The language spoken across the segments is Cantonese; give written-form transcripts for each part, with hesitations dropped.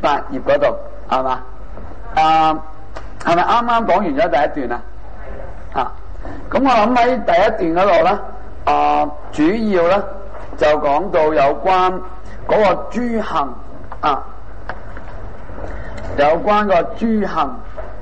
8頁嗰度係嘛？係咪啱啱講完咗第一段啊？咁我諗喺第一段嗰度咧，主要咧就講到有關嗰個諸行有關個諸行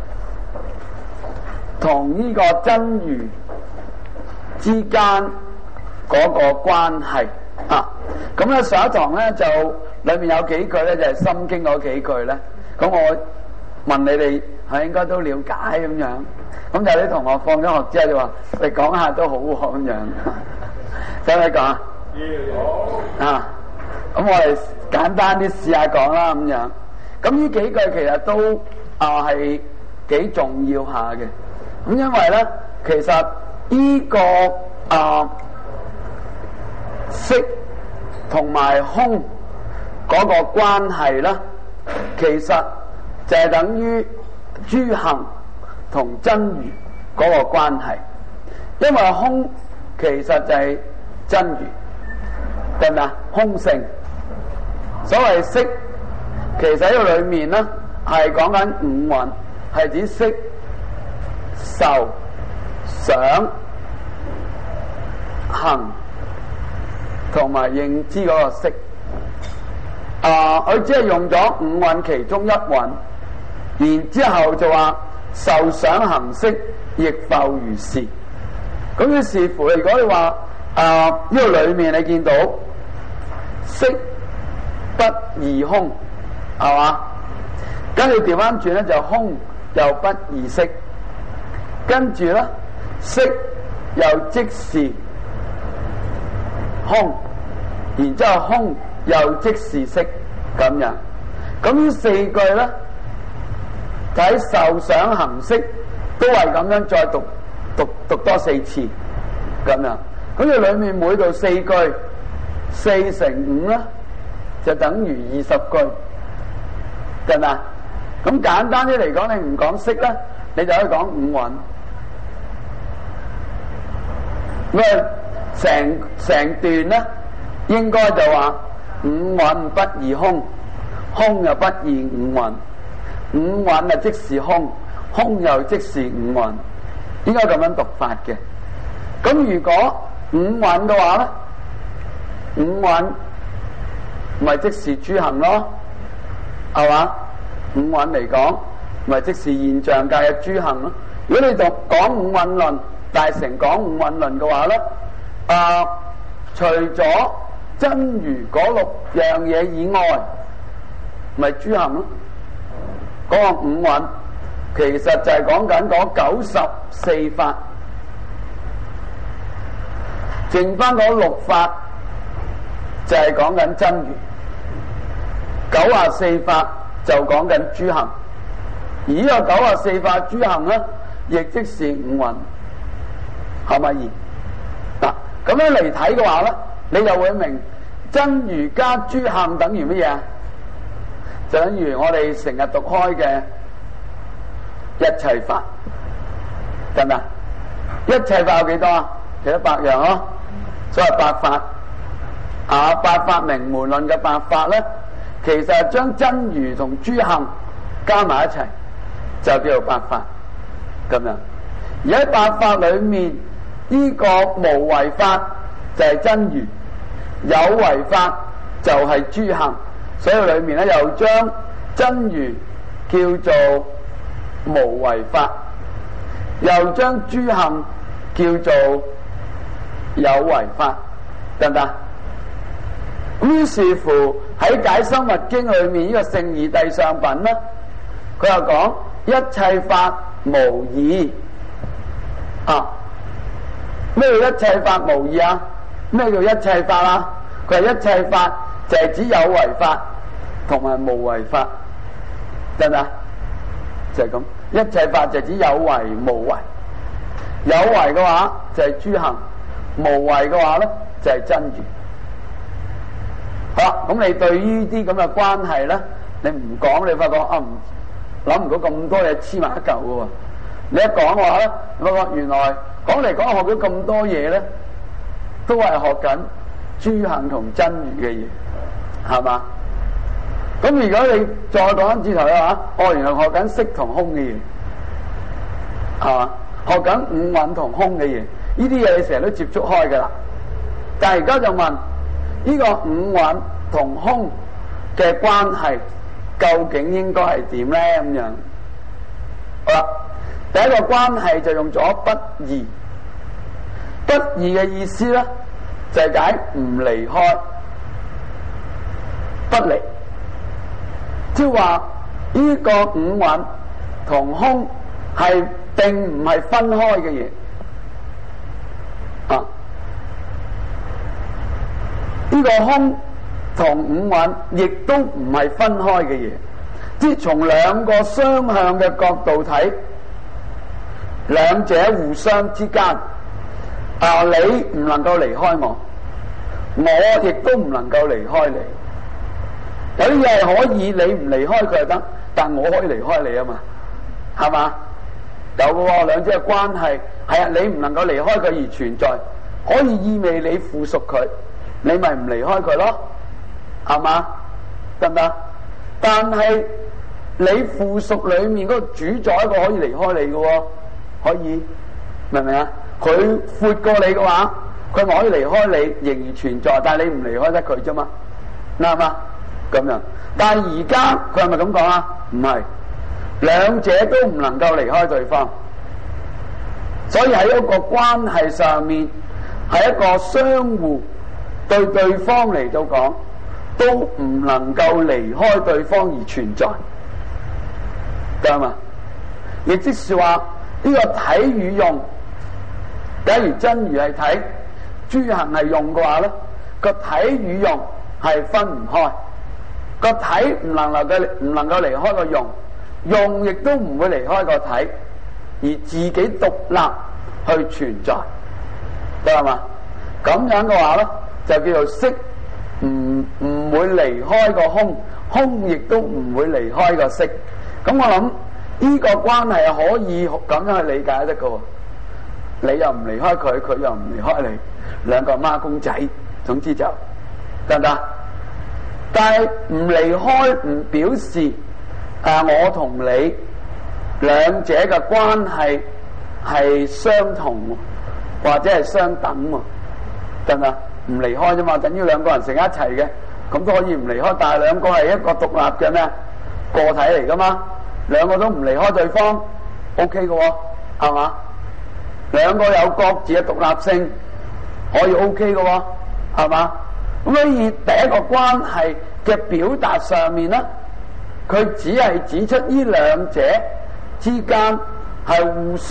同呢個真如之間嗰個關係咁咧上一堂咧就裏面有幾句咧就係、是《心經》嗰幾句咧，咁我問你哋係應該都了解咁樣，咁就有啲同學放咗學之後就話：你講下都好喎咁樣，使唔使講啊？咁我哋簡單啲試下講啦咁樣。咁呢幾句其實都係幾重要下嘅。咁因為咧，其實呢個色同埋空嗰個關係咧，其實就係等於諸行同真如嗰個關係。因為空其實就係真如，對咪啊？空性。所謂色，其實喺個裏面咧係講緊五蘊，係指色、受、想、行同埋認知嗰個色。佢只係用咗五蘊其中一蘊，然之後就話受想行識亦復如是。咁於是乎，如果你話呢個裏面你見到色不異空，係嘛？跟住調翻轉咧就空又不異色，跟住咧色又即是空，然之後空又即是色咁樣。咁呢四句咧睇受想行識都係咁樣再讀多4次咁樣。咁佢裏面每度4句4乘5咧就等於20句，係咪？咁簡單啲嚟講，你唔講色咧，你就可以講五蘊。咁成段咧，應該就話五蘊不異空，空又不異五蘊，五蘊即是空，空又即是五蘊，應該咁樣讀法嘅。咁如果五蘊嘅話咧，五蘊咪即是諸行咯，係嘛？五蘊嚟講，咪即是現象界嘅諸行咯。如果你講五蘊論，大乘講五蘊論嘅話咧，除咗真如嗰6樣嘢以外，咪諸行咯。嗰個五蘊其實就係講緊嗰94法，剩翻嗰6法就係講緊真如，94法就講緊諸行。而呢個94法諸行咧，亦即是五蘊，係咪？嗱，咁樣嚟睇嘅話咧，你就會明真如加諸行等於乜嘢？就等於我哋成日讀開嘅一切法，係咪？一切法有幾多啊？有100樣咯，所謂8法。8法明門論嘅8法咧，其實係將真如同諸行加埋一齊，就叫做8法咁樣。而喺8法裏面，呢個無為法就係真如，有為法就係諸行，所以裏面咧又將真如叫做無為法，又將諸行叫做有為法，得唔得？於是乎喺《解深密經》裏面呢個聖義諦上品咧，佢又講一切法無異。咩叫一切法無異啊？咩叫一切法啊？佢話一切法就係指有為法同埋無為法，得唔得？就係咁，一切法就係指有為無為。有為嘅話就係諸行，無為嘅話咧就係真如。好啦，咁你對於啲咁嘅關係咧，你唔講，你發覺諗唔到咁多嘢黐埋一嚿嘅喎。你一講嘅話咧，你發覺原來講嚟講學咗咁多嘢咧，都係學緊諸行同真如嘅嘢，係嘛？ 咁如果你再講翻轉頭嘅話，原來學緊色同空嘅嘢，係嘛？學緊五蘊同空嘅嘢，呢啲嘢你成日都接觸開㗎啦。但係而家就問呢個五蘊同空嘅關係，究竟應該係點咧？咁樣好啦，第一個關係就用咗不異。不異嘅意思咧，就係解唔離開，不離，即係話呢個五蘊同空係並唔係分開嘅嘢啊！呢個空同五蘊亦都唔係分開嘅嘢，即係從兩個雙向嘅角度睇，兩者互相之間。你唔能夠離開我，我亦都唔能夠離開你。有啲嘢係可以你唔離開佢就得，但我可以離開你啊嘛，係嘛？有嘅喎，兩者嘅關係係啊，你唔能夠離開佢而存在，可以意味你附屬佢，你咪唔離開佢咯，係嘛？得唔得？但係你附屬裏面嗰個主宰一個可以離開你嘅喎，可以，明唔明啊？佢闊過你嘅話，佢咪可以離開你，仍然存在，但係你唔離開得佢啫嘛，啱嘛？咁樣，但係而家佢係咪咁講啊？唔係，兩者都唔能夠離開對方，所以喺一個關係上面，係一個相互對對方嚟到講，都唔能夠離開對方而存在，得嘛？亦即是話呢個體與用。假如真如係體，諸行係用嘅話咧，個體與用係分唔開，個體唔能夠離開個用，用亦都唔會離開個體，而自己獨立去存在，得係嘛？咁樣嘅話咧，就叫做色唔會離開個空，空亦都唔會離開個色。咁我諗呢個關係係可以咁樣去理解得嘅喎。你又唔離開佢，佢又唔離開你，兩個孖公仔，總之就得唔得？但係唔離開唔表示我同你兩者嘅關係係相同或者係相等喎，得唔得？唔離開啫嘛，等於兩個人成一齊嘅，咁都可以唔離開，但係兩個係一個獨立嘅咩個體嚟噶嘛，兩個都唔離開對方 ，OK 嘅喎，係嘛？兩個有各自嘅獨立性，可以 OK 嘅喎，係嘛？咁所以第一個關係嘅表達上面咧，佢只係指出呢兩者之間係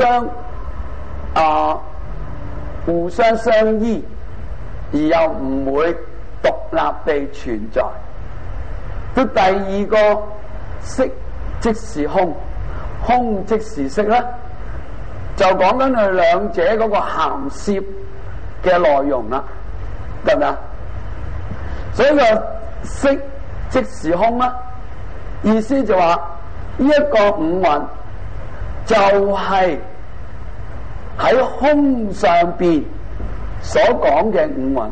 互相相依，而又唔會獨立地存在。到第二個色即是空，空即是色咧。就講緊佢兩者嗰個涵涉嘅內容啦，得唔得？所以個色即是空啦，意思就話呢一個五蘊就係喺空上邊所講嘅五蘊，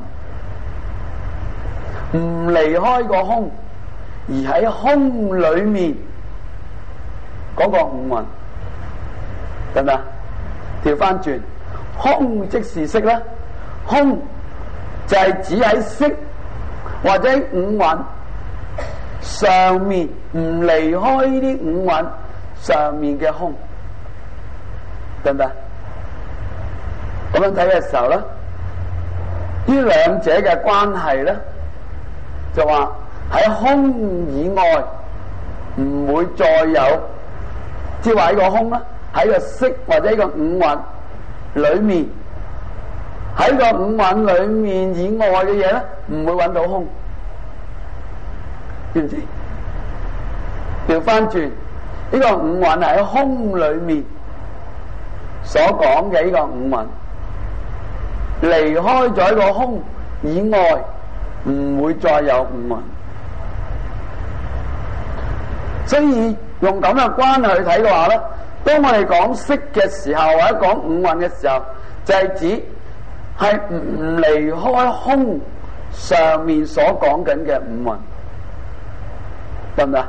唔離開個空，而喺空裏面嗰個五蘊，得唔得？調翻轉，空即是色啦，空就係指喺色或者五蘊上面唔離開呢啲五蘊上面嘅空，得唔得？咁樣睇嘅時候咧，呢兩者嘅關係咧，就話喺空以外唔會再有，即係話呢個空啦。喺個色或者個五蘊裏面，喺個五蘊裏面以外嘅嘢咧，唔會揾到空，知唔知？調翻轉，呢個五蘊係喺空裏面所講嘅呢個五蘊，離開咗個空以外，唔會再有五蘊。所以用咁嘅關係去睇嘅話咧，當我哋講色嘅時候，或者講五蘊嘅時候，就係指係唔離開空上面所講緊嘅五蘊， 得唔得？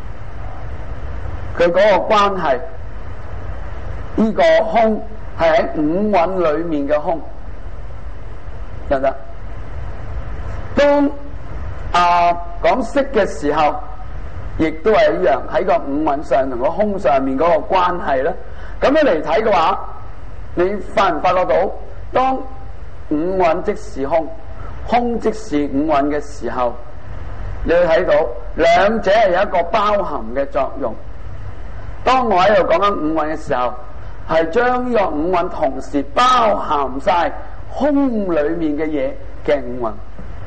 佢嗰個關係，呢個空係喺五蘊裏面嘅空，得唔得？當講色嘅時候，亦都係一樣，喺個五蘊上同個空上面嗰個關係咧。咁樣嚟睇嘅話，你發唔發覺到，當五蘊即是空，空即是五蘊嘅時候，你會睇到兩者係有一個包含嘅作用。當我喺度講緊五蘊嘅時候，係將呢個五蘊同時包含晒空裏面嘅嘢嘅五蘊，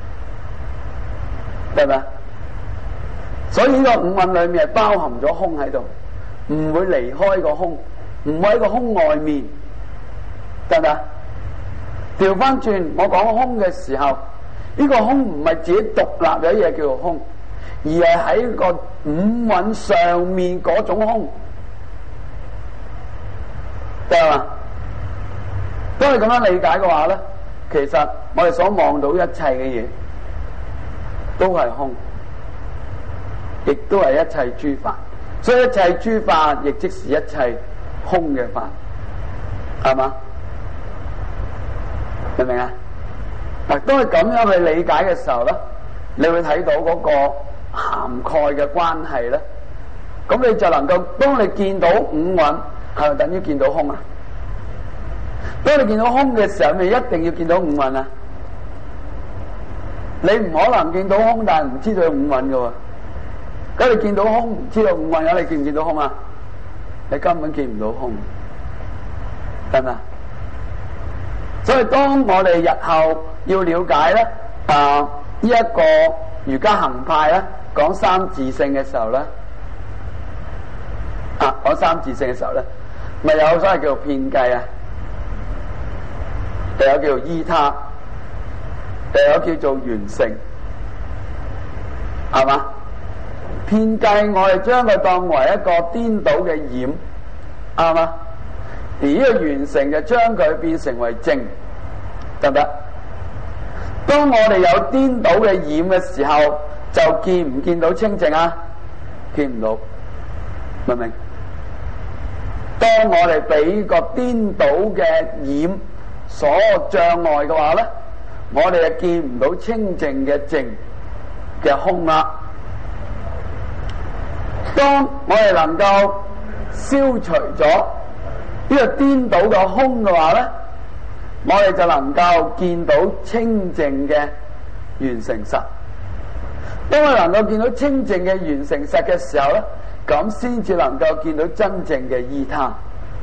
得咪？所以呢個五蘊裏面係包含咗空喺度，唔會離開個空，唔會喺個空外面，得咪？調翻轉，我講空嘅時候，呢個空唔係自己獨立嘅嘢叫做空，而係喺個五蘊上面嗰種空，得嘛？當你咁樣理解嘅話咧，其實我哋所望到一切嘅嘢都係空，亦都係一切諸法，所以一切諸法亦即是一切空嘅法，係嘛？明唔明啊？嗱，當你咁樣去理解嘅時候咧，你會睇到嗰個涵蓋嘅關係咧，咁你就能夠，當你見到五蘊，係咪等於見到空啊？當你見到空嘅時候，咪一定要見到五蘊啊？你唔可能見到空，但係唔知道有五蘊嘅喎。咁你見到空，唔知道五蘊嘅，你見唔見到空啊？你根本見唔到空，係咪？所以當我哋日後要了解咧，呢一個瑜伽行派咧講三自性嘅時候咧，講三自性嘅時候咧，咪有所謂叫做遍計啊，又有叫做依他，又有叫做緣成，係嘛？遍計我哋將佢當為一個顛倒嘅染，啱嘛？而呢個緣成就將佢變成為正，得唔得？當我哋有顛倒嘅染嘅時候，就見唔見到清淨啊？見唔到，明唔明？當我哋俾個顛倒嘅染所障礙嘅話咧，我哋就見唔到清淨嘅淨嘅空啦。當我哋能夠消除咗呢個顛倒嘅空嘅話咧，我哋就能夠見到清淨嘅緣成實。當我能夠見到清淨嘅緣成實嘅時候咧，咁先至能夠見到真正嘅依他。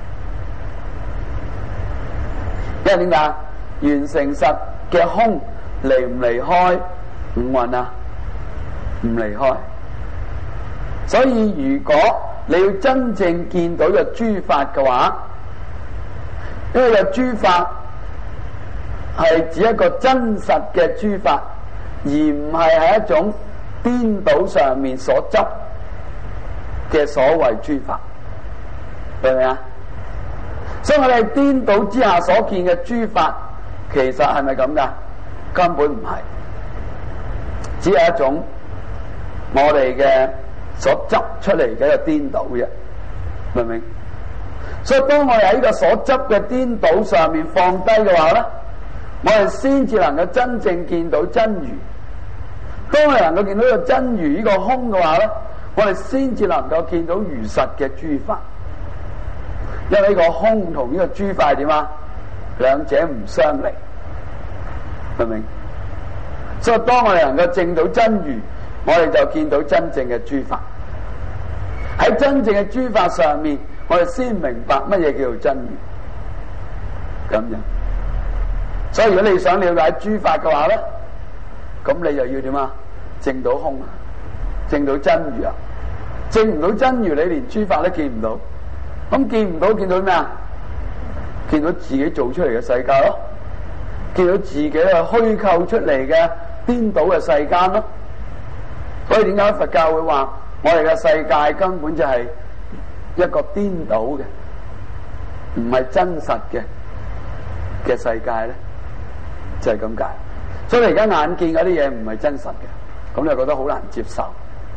因為點解？緣成實嘅空離唔離開五蘊啊？唔離開。所以如果你要真正見到個諸法嘅話，因為個諸法係指一個真實嘅諸法，而唔係喺一種顛倒上面所執嘅所謂諸法，明唔明啊？所以我哋顛倒之下所見嘅諸法，其實係咪咁噶？根本唔係，只係一種我哋嘅所執出嚟嘅一個顛倒嘅，明唔明？所以當我哋喺呢個所執嘅顛倒上面放低嘅話咧，我哋先至能夠真正見到真如。當我哋能夠見到個真如呢個空嘅話咧，我哋先至能夠見到如實嘅諸法。因為呢個空同呢個諸法係點啊？兩者唔相離，明唔明？所以當我哋能夠證到真如，我哋就見到真正嘅諸法。喺真正嘅諸法上面，我哋先明白乜嘢叫做真如。咁樣，所以如果你想了解諸法嘅話咧，咁你就要點啊？證到空啊，證到真如啊，證唔到真如，你連諸法都見唔到。咁見唔到，見到咩啊？見到自己做出嚟嘅世界咯，見到自己係虛構出嚟嘅顛倒嘅世間咯。所以點解佛教會話我哋嘅世界根本就係一個顛倒嘅，唔係真實嘅世界咧？就係咁解。所以你而家眼見嗰啲嘢唔係真實嘅，咁你就覺得好難接受。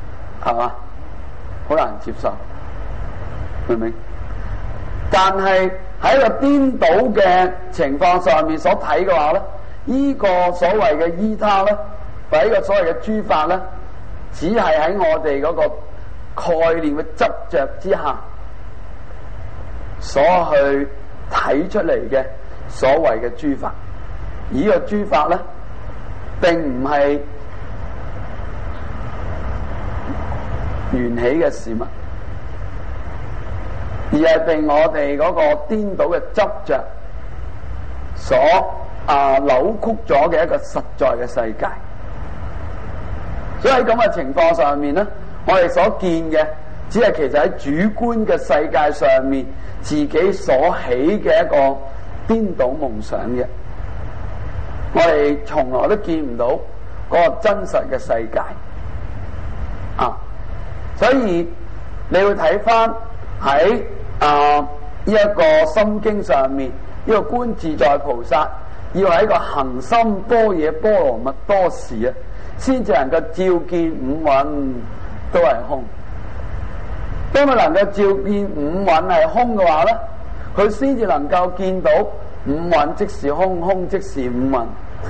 係嘛？好難接受，明唔明？但係喺個顛倒嘅情況上面所睇嘅話咧，呢個所謂嘅依他咧，或者呢個所謂嘅諸法咧，只係喺我哋嗰個概念嘅執着之下所去睇出嚟嘅所謂嘅諸法。而呢個諸法咧，並唔係緣起嘅事物，而係被我哋嗰個顛倒嘅執着所扭曲咗嘅一個實在嘅世界。所以喺咁嘅情況上面咧，我哋所見嘅只係其實喺主觀嘅世界上面自己所起嘅一個顛倒夢想嘅。我哋從來都見唔到嗰個真實嘅世界所以你會睇翻喺呢一個心經上面，呢個觀自在菩薩要喺個行深般若波羅蜜多時先至能夠照見五蘊都係空。當佢能夠照見五蘊係空嘅話咧，佢先至能夠見到五蘊即是空，空即是五蘊。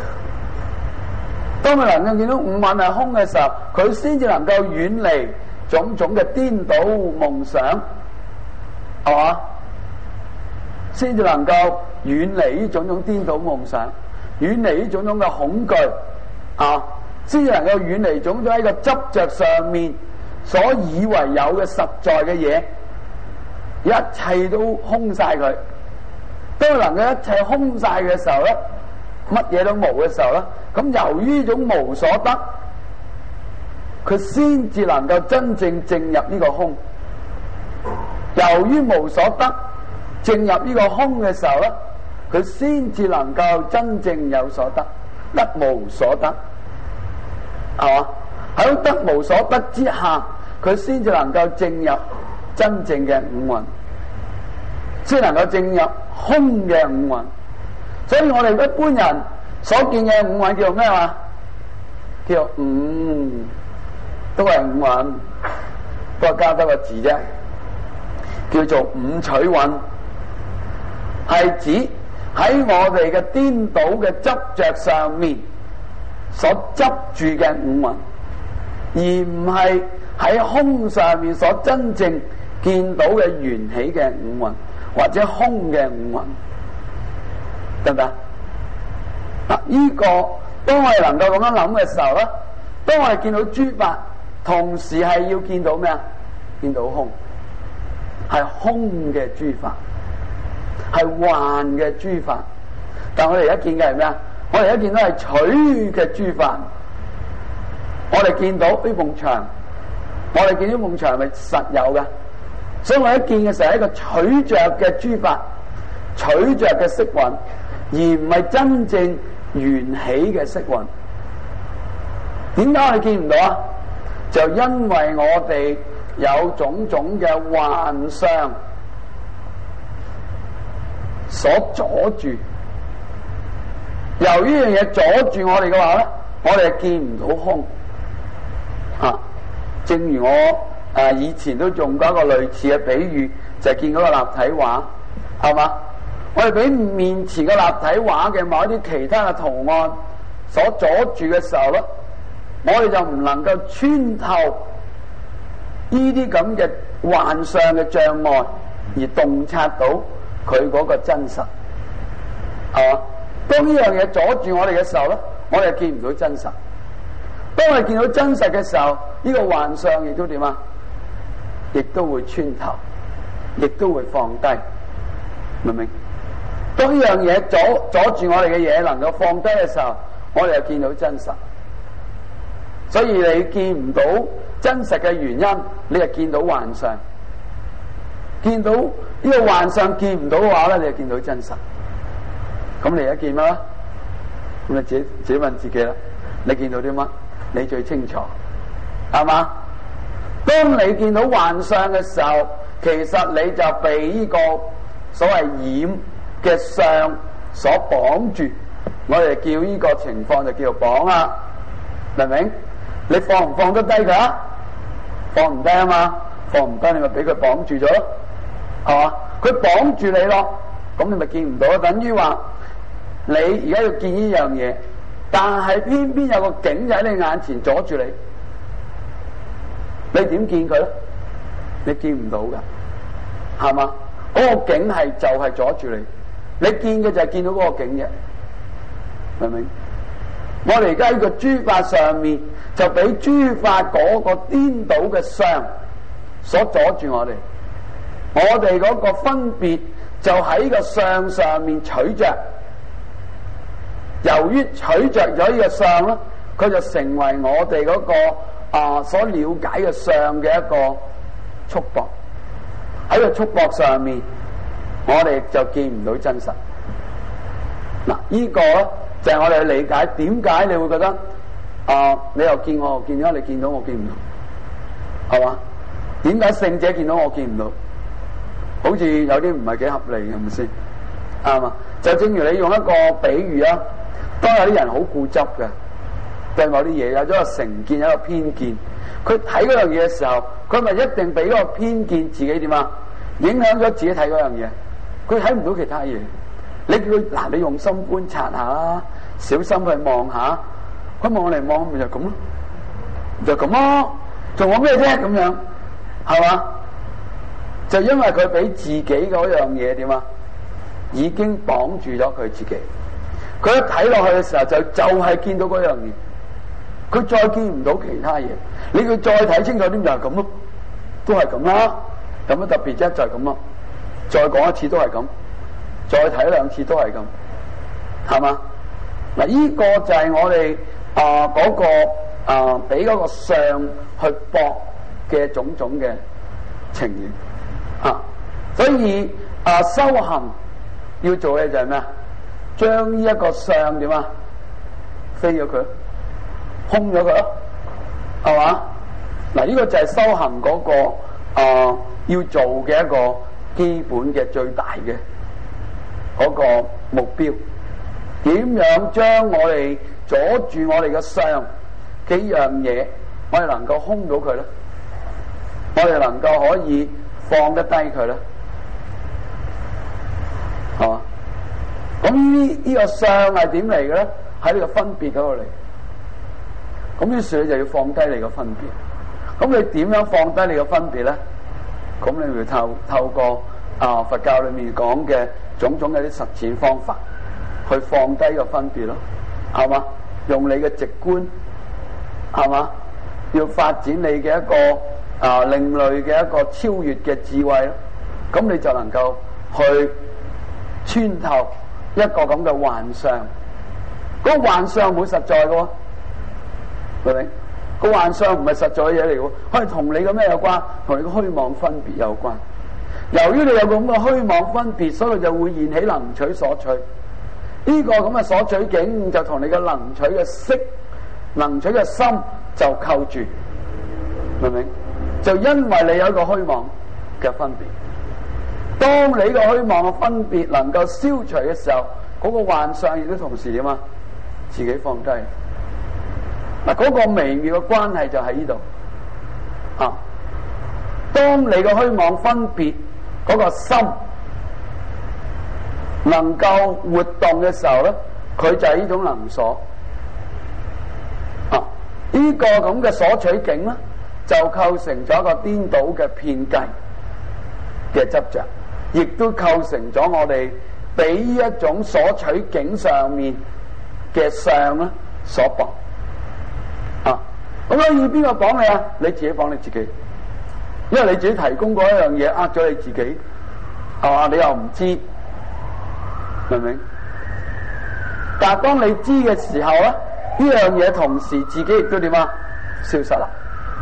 當佢能夠見到五蘊係空嘅時候，佢先至能夠遠離種種嘅顛倒夢想，係嘛？先至能夠遠離呢種種顛倒夢想，遠離呢種種嘅恐懼先至能夠遠離種種喺個執着上面所以為有嘅實在嘅嘢，一切都空晒佢。當佢能夠一切空晒嘅時候咧，乜嘢都冇嘅時候咧，咁由於呢種無所得，佢先至能夠真正進入呢個空。由於無所得，進入呢個空嘅時候咧，佢先至能夠真正有所得，得無所得，係嘛？喺得無所得之下，佢先至能夠進入真正嘅五蘊，先能夠進入空嘅五蘊。所以我哋一般人所見嘅五蘊叫做咩話？叫做都係五蘊，不過加多個字啫，叫做五取蘊，係指喺我哋嘅顛倒嘅執着上面所執住嘅五蘊，而唔係喺空上面所真正見到嘅緣起嘅五蘊或者空嘅五蘊，得唔得？呢個當我哋能夠咁樣諗嘅時候咧，當我哋見到諸法，同時係要見到咩啊？見到空，係空嘅諸法，係幻嘅諸法。但我哋而家見嘅係咩啊？我哋而家見到係取嘅諸法。我哋見到呢埲牆，我哋見到埲牆係咪實有嘅？所以我一見嘅時候係一個取着嘅諸法，取着嘅色蘊，而唔係真正緣起嘅色蘊。點解我哋見唔到啊？就因為我哋有種種嘅幻相所阻住。由於呢樣嘢阻住我哋嘅話咧，我哋係見唔到空。正如我以前都用過一個類似嘅比喻，就係見嗰個立體畫，係嘛？我哋俾面前嘅立體畫嘅某一啲其他嘅圖案所阻住嘅時候咧，我哋就唔能夠穿透呢啲咁嘅幻相嘅障礙，而洞察到佢嗰個真實，係嘛？當呢樣嘢阻住我哋嘅時候咧，我哋見唔到真實。當我哋見到真實嘅時候，呢個幻相亦都點啊？亦都會穿透，亦都會放低，明唔明？當呢樣嘢阻住我哋嘅嘢能夠放低嘅時候，我哋就見到真實。所以你見唔到真實嘅原因，你就見到幻相。見到呢個幻相見唔到嘅話咧，你就見到真實。咁你而家見乜啦？咁你自己問自己啦，你見到啲乜？你最清楚，係嘛？當你見到幻相嘅時候，其實你就被呢個所謂染嘅相所綁住。我哋叫呢個情況就叫做綁啊，明唔明？你放唔放得低佢啊？ 放唔低啊嘛，放唔低你咪俾佢綁住咗咯，係嘛？佢綁住你咯，咁你咪見唔到，等於話你而家要見呢樣嘢，但係偏偏有個景就喺你眼前阻住你，你點見佢咧？你見唔到噶，係嘛？嗰個景係就係阻住你，你見嘅就係見到嗰個景啫，明唔明？我哋而家呢個諸法上面就俾諸法嗰個顛倒嘅相所阻住我哋，我哋嗰個分別就喺個相上面取着，由於取着咗呢個相咧，佢就成為我哋嗰個所了解嘅相嘅一個束縛，喺個束縛上面，我哋就見唔到真實。嗱，呢個咧就係我哋嘅理解。點解你會覺得你又見我又見咗，你見到我見唔到，係嘛？點解聖者見到我見唔到？好似有啲唔係幾合理嘅，係咪先？啱嘛？就正如你用一個比喻啊，當有啲人好固執嘅，對某啲嘢有咗個成見，有一個偏見，佢睇嗰樣嘢嘅時候，佢咪一定俾嗰個偏見自己點啊？影響咗自己睇嗰樣嘢，佢睇唔到其他嘢。你叫佢嗱，你用心觀察下啦，小心去望下，佢望嚟望咪就咁咯，就咁咯，仲講咩啫？咁樣係嘛？就因為佢俾自己嗰樣嘢點啊，已經綁住咗佢自己。佢一睇落去嘅時候，就係見到嗰樣嘢，佢再見唔到其他嘢。你佢再睇清楚啲就係咁咯，都係咁啦。咁樣特別啫，就係咁咯。再講一次都係咁。再睇兩次都係咁，係嘛？嗱，呢個就係我哋嗰個俾嗰個相去駁嘅種種嘅情形啊。所以修行要做嘅就係咩啊？將呢一個相點啊，飛咗佢，空咗佢咯，係嘛？嗱，呢個就係修行嗰個要做嘅一個基本嘅最大嘅嗰個目標。點樣將我哋阻住我哋嘅相幾樣嘢，我哋能夠空到佢咧？我哋能夠可以放得低佢咧？係嘛？咁呢個相係點嚟嘅咧？喺呢個分別嗰度嚟。咁於是你就要放低你個分別。咁你點樣放低你個分別咧？咁你咪透過佛教裏面講嘅種種嘅啲實踐方法，去放低個分別咯，係嘛？用你嘅直觀，係嘛？要發展你嘅一個另類嘅一個超越嘅智慧咯。咁你就能夠去穿透一個咁嘅幻象。嗰個幻象唔會實在嘅喎，明唔明？個幻象唔係實在嘅嘢嚟嘅喎，可以同你嘅咩有關？同你嘅虛妄分別有關。由於你有個咁嘅虛妄分別，所以就會現起能取所取。呢個咁嘅所取境就同你嘅能取嘅色、能取嘅心就扣住，明唔明？就因為你有一個虛妄嘅分別。當你個虛妄嘅分別能夠消除嘅時候，嗰個幻象亦都同時點啊？自己放低。嗱，嗰個微妙嘅關係就喺呢度。當你個虛妄分別嗰個心能夠活動嘅時候咧，佢就係呢種能所。呢個咁嘅所取境咧，就構成咗一個顛倒嘅遍計嘅執着，亦都構成咗我哋俾一種所取境上面嘅相咧所綁。咁所以邊個綁你啊？你自己綁你自己，因為你自己提供過一樣嘢呃咗你自己，係嘛？你又唔知，明唔明？但係當你知嘅時候咧，呢樣嘢同時自己亦都點啊？消失啦，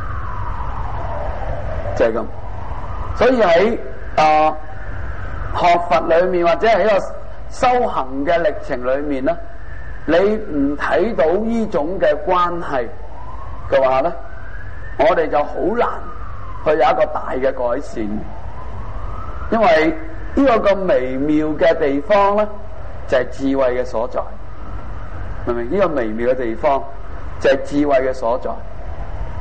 就係咁。所以喺學佛裏面或者係一個修行嘅歷程裏面咧，你唔睇到呢種嘅關係嘅話咧，我哋就好難去有一個大嘅改善，因為呢個咁微妙嘅地方咧，就係智慧嘅所在，明唔明？呢個微妙嘅地方就係智慧嘅所在。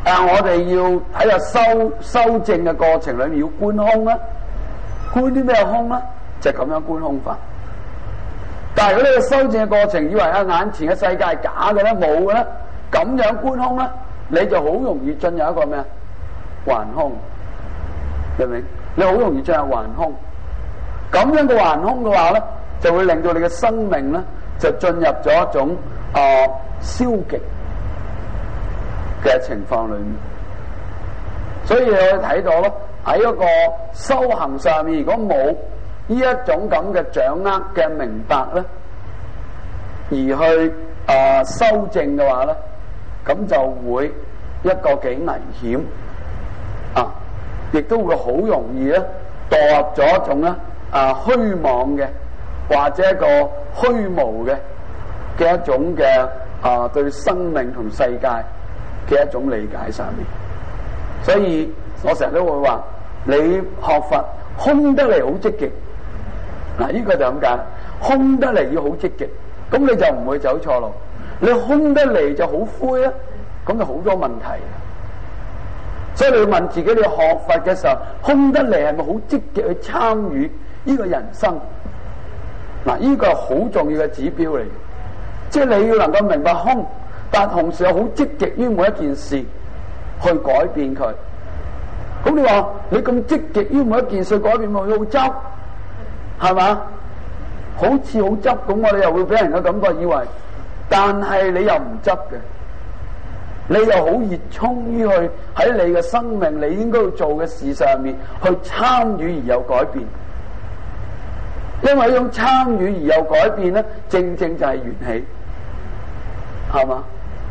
我哋要喺個修正嘅過程裏面要觀空啦，觀啲咩空啦？就咁樣觀空法。但係如果呢個修正嘅過程以為眼前嘅世界係假嘅咧，冇嘅咧，咁樣觀空咧，你就好容易進入一個咩啊？頑空，明唔明？你好容易進入頑空。咁樣嘅頑空嘅話咧，就會令到你嘅生命咧就進入咗一種消極嘅情況裏面。所以你會睇到咯，喺嗰個修行上面，如果冇呢一種咁嘅掌握嘅明白咧，而去修正嘅話咧，咁就會一個幾危險啊！亦都會好容易咧墮入咗一種咧虛妄嘅，或者一個虛無嘅一種嘅對生命同世界嘅一種理解上面。所以我成日都會話，你學佛空得嚟好積極。嗱，呢個就咁解，空得嚟要好積極，咁你就唔會走錯路。你空得嚟就好灰咧，咁就好多問題。所以你要問自己，你學佛嘅時候，空得嚟係咪好積極去參與呢個人生？嗱，呢個係好重要嘅指標嚟，即係你要能夠明白空，但同時又好積極於每一件事去改變佢。咁你話你咁積極於每一件事改變，咪好執？係嘛？好似好執咁，我哋又會俾人嘅感覺以為，但係你又唔執嘅，你又好熱衷於去喺你嘅生命你應該要做嘅事上面去參與而有改變。因為呢種參與而有改變咧，正正就係緣起，係嘛？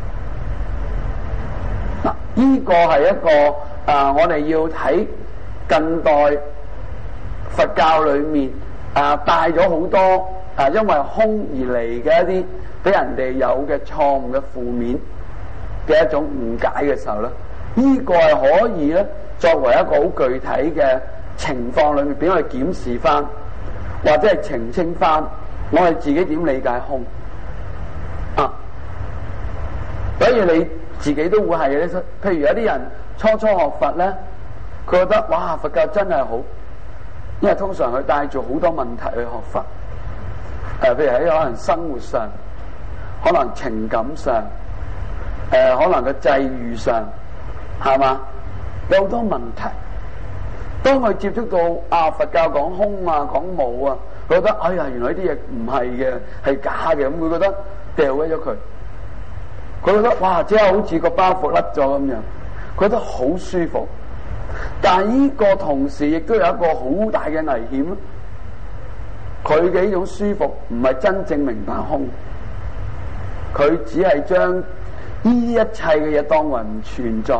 嗱，呢個係一個我哋要睇近代佛教裏面帶咗好多因為空而嚟嘅一啲俾人哋有嘅錯誤嘅負面嘅一種誤解嘅時候咧，呢個係可以咧作為一個好具體嘅情況裏面俾我哋檢視翻，或者係澄清翻我哋自己點理解空啊。所以你自己都會係嘅。譬如有啲人初學佛咧，佢覺得哇，佛教真係好，因為通常佢帶住好多問題去學佛，譬如喺可能生活上，可能情感上，可能個際遇上，係嘛，有好多問題。當佢接觸到佛教講空啊，講無啊，佢覺得哎呀，原來呢啲嘢唔係嘅，係假嘅，咁佢覺得掉咗佢。佢覺得哇，即係好似個包袱甩咗咁樣，佢覺得好舒服。但係呢個同時亦都有一個好大嘅危險咯。佢嘅呢種舒服唔係真正明白空，佢只係將呢一切嘅嘢當為唔存在，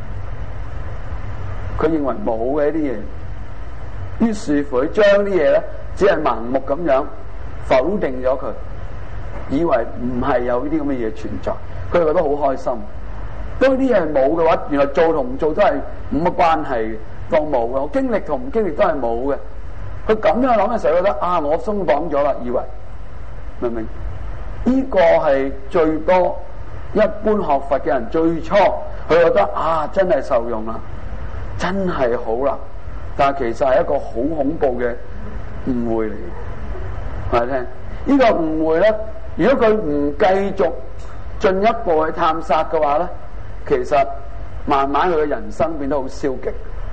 佢認為冇嘅呢啲嘢，於是乎佢將啲嘢咧只係盲目咁樣否定咗佢，以為唔係有呢啲咁嘅嘢存在，佢就覺得好開心。當啲嘢係冇嘅話，原來做同唔做都係冇乜關係嘅，當冇嘅。我經歷同唔經歷都係冇嘅。佢咁樣諗嘅時候，覺得我鬆綁咗啦，以為明唔明？呢個係最多一般學佛嘅人最初佢覺得真係受用啦，真係好啦，但係其實係一個好恐怖嘅誤會嚟嘅。話你聽，呢個誤會咧，如果佢唔繼續進一步去探索嘅話咧，其實慢慢佢嘅人生變得好消極，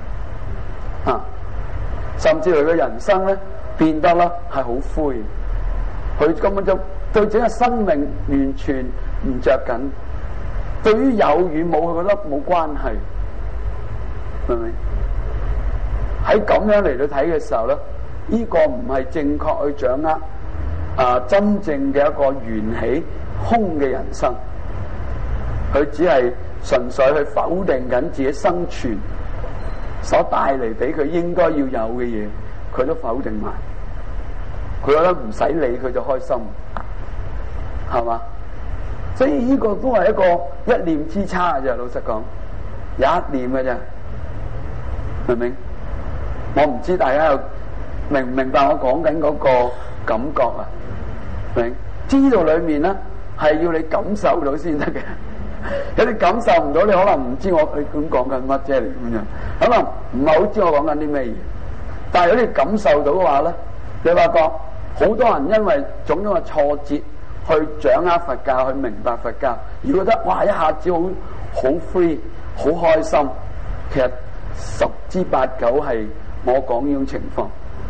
甚至佢嘅人生咧變得咧係好灰，佢根本就對整個生命完全唔着緊，對於有與冇佢覺得冇關係，明唔明？喺咁樣嚟到睇嘅時候咧，呢個唔係正確去掌握真正嘅一個緣起空嘅人生，佢只係純粹去否定緊自己生存所帶嚟俾佢應該要有嘅嘢，佢都否定埋。佢覺得唔使理佢就開心，係嘛？所以呢個都係一個一念之差嘅啫。老實講，一念嘅啫，明唔明？我唔知大家有明唔明白我講緊嗰個感覺啊？明？知道裏面咧係要你感受到先得嘅， 有啲感受唔到，你可能唔知我咁講緊乜啫，咁樣可能唔係好知我講緊啲咩嘢。但係如果你感受到嘅話咧，你發覺好多人因為種種嘅挫折去掌握佛教，去明白佛教，而覺得哇一下子好 free， 好開心。其實十之八九係我講呢種情況，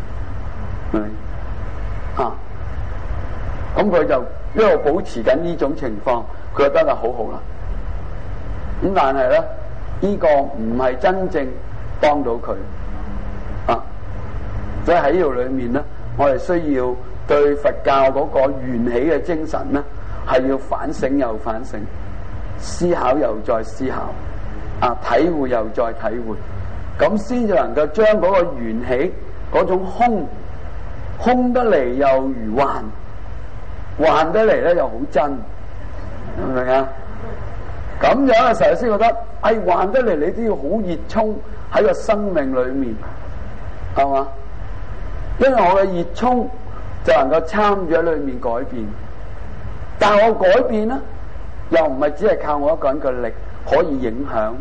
咁佢就一路保持緊呢種情況，佢覺得係好好啦。咁但係咧，呢個唔係真正幫到佢所以喺呢度裏面咧，我哋需要對佛教嗰個緣起嘅精神咧，係要反省又反省，思考又再思考，體會又再體會，咁先至能夠將嗰個緣起嗰種空得嚟又如幻，幻得嚟咧又好真，明唔明啊？咁樣嘅時候先覺得，幻得嚟你都要好熱衷喺個生命裏面，係嘛？因為我嘅熱衷就能夠參與喺裏面改變，但係我改變咧，又唔係只係靠我一個人嘅力可以影響。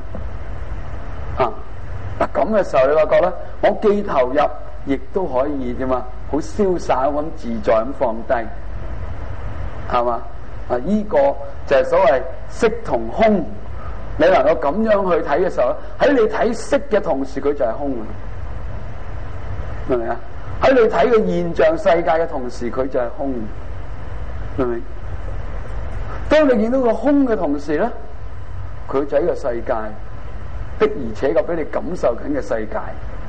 咁嘅時候你話覺得我既投入，亦都可以點啊？好瀟灑咁自在咁放低，係嘛？呢個就係所謂色同空。你能夠咁樣去睇嘅時候咧，喺你睇色嘅同時，佢就係空嘅，明唔明啊？喺你睇個現象世界嘅同時，佢就係空，明唔明？當你見到個空嘅同時咧，佢就係一個世界，的而且確俾你感受緊嘅世界。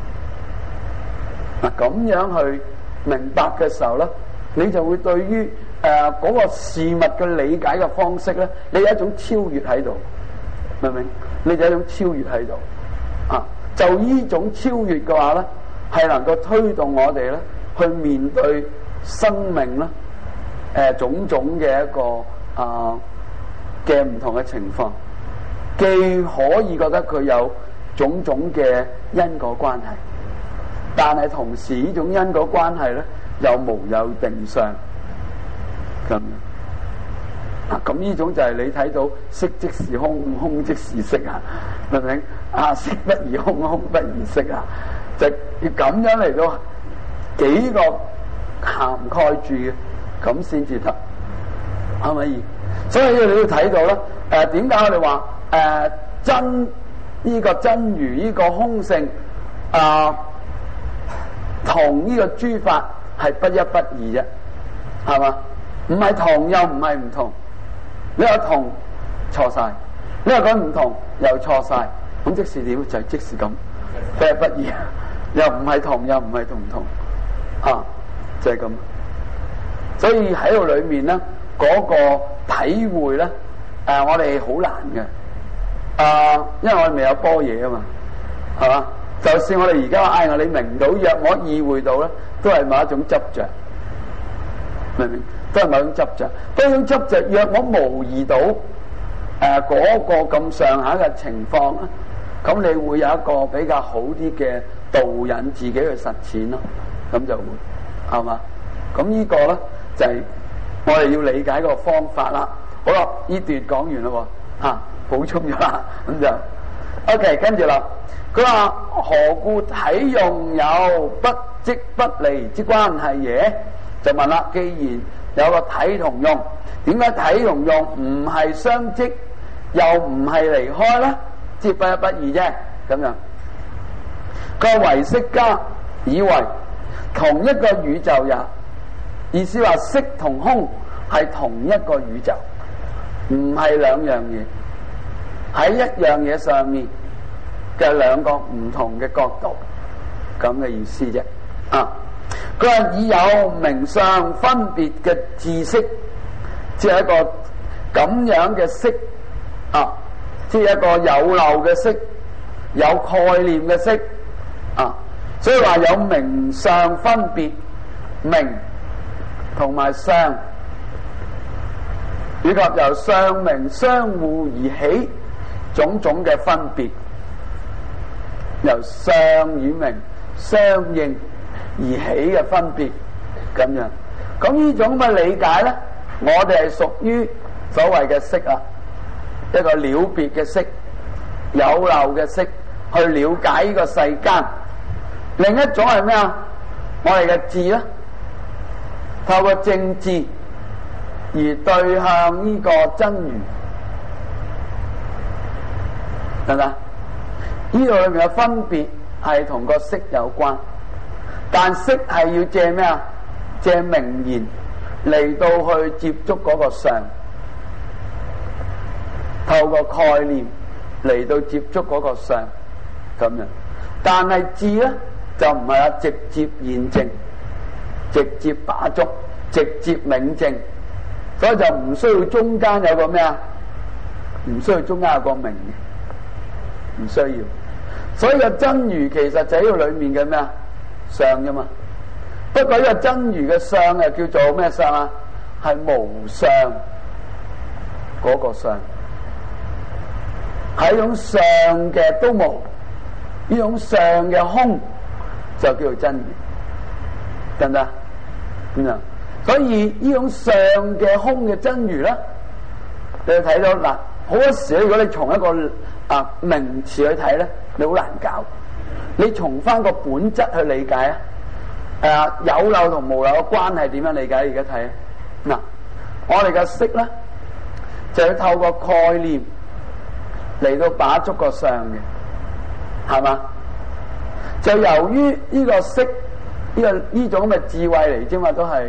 咁樣去明白嘅時候咧，你就會對於嗰個事物嘅理解嘅方式咧，你有一種超越喺度，明唔明？你就有一種超越喺度。就呢種超越嘅話咧，係能夠推動我哋咧去面對生命咧，種種嘅一個嘅唔同嘅情況，既可以覺得佢有種種嘅因果關係，但係同時呢種因果關係咧又無有定相咁。咁呢種就係你睇到色即是空，空即是色明唔明？色不異空，空不異色就要咁樣嚟到幾個涵蓋住嘅，咁先至得，係咪？所以你要睇到咧，點解我哋話真呢個真如呢個空性同呢個諸法係不一不二啫，係嘛？唔係同又唔係唔同，你話同錯晒，你話佢唔同又錯晒，咁即是點？就係即是咁，不一不二，又唔係同又唔係唔同，就係咁。所以喺度裏面咧，嗰個體會咧，我哋好難嘅，因為我哋未有般若啊嘛，係嘛？就算我哋而家話，我哋明到若我意會到咧，都係某一種執着，明唔明？都係某種執着，嗰種執着若我模擬到嗰個咁上下嘅情況咧，咁你會有一個比較好啲嘅導引自己去實踐咯，咁就會係嘛？咁呢個咧就係我哋要理解個方法啦。好啦，呢段講完啦喎，補充咗啦，咁就 OK， 跟住啦。佢話何故體用有不即不離之關係耶？就問啦，既然有個體同用，點解體同用唔係相即，又唔係離開咧？即不一不二啫，咁樣。佢話唯識家以為同一個宇宙也，意思話色同空係同一個宇宙，唔係兩樣嘢，喺一樣嘢上面嘅兩個唔同嘅角度，咁嘅意思啫。佢話已有名相分別嘅知識，即係一個咁樣嘅識，即係一個有漏嘅識，有概念嘅識，所以話有名相分別，名同埋相，以及由相名相互而起種種嘅分別，由相與名相應而起嘅分別，咁樣。咁呢種嘅理解咧，我哋係屬於所謂嘅識一個了別嘅識，有漏嘅識，去了解呢個世間。另一種係咩啊？我哋嘅智啦，透過正智而對向呢個真如，得唔得？呢度裏面嘅分別係同個識有關，但識係要借咩啊？借名言嚟到去接觸嗰個相，透過概念嚟到接觸嗰個相咁樣。但係智咧就唔係啊，直接現證，直接把觸，直接明證，所以就唔需要中間有個咩啊？唔需要中間有個名嘅，唔需要。所以個真如其實就喺呢個裏面嘅咩啊？相啫嘛。不過呢個真如嘅相係叫做咩相啊？係無相嗰個相，係一種相嘅都無，呢種相嘅空就叫做真如，得唔得？所以呢種相嘅空嘅真如咧，你睇到嗱，好多時如果你從一個名詞去睇咧，你好難搞。你從翻個本質去理解啊，有漏同無漏嘅關係點樣理解？而家睇嗱，我哋嘅識咧就要透過概念嚟到把觸個相嘅，係嘛？就由於呢個識呢種咁嘅智慧嚟啫嘛，都係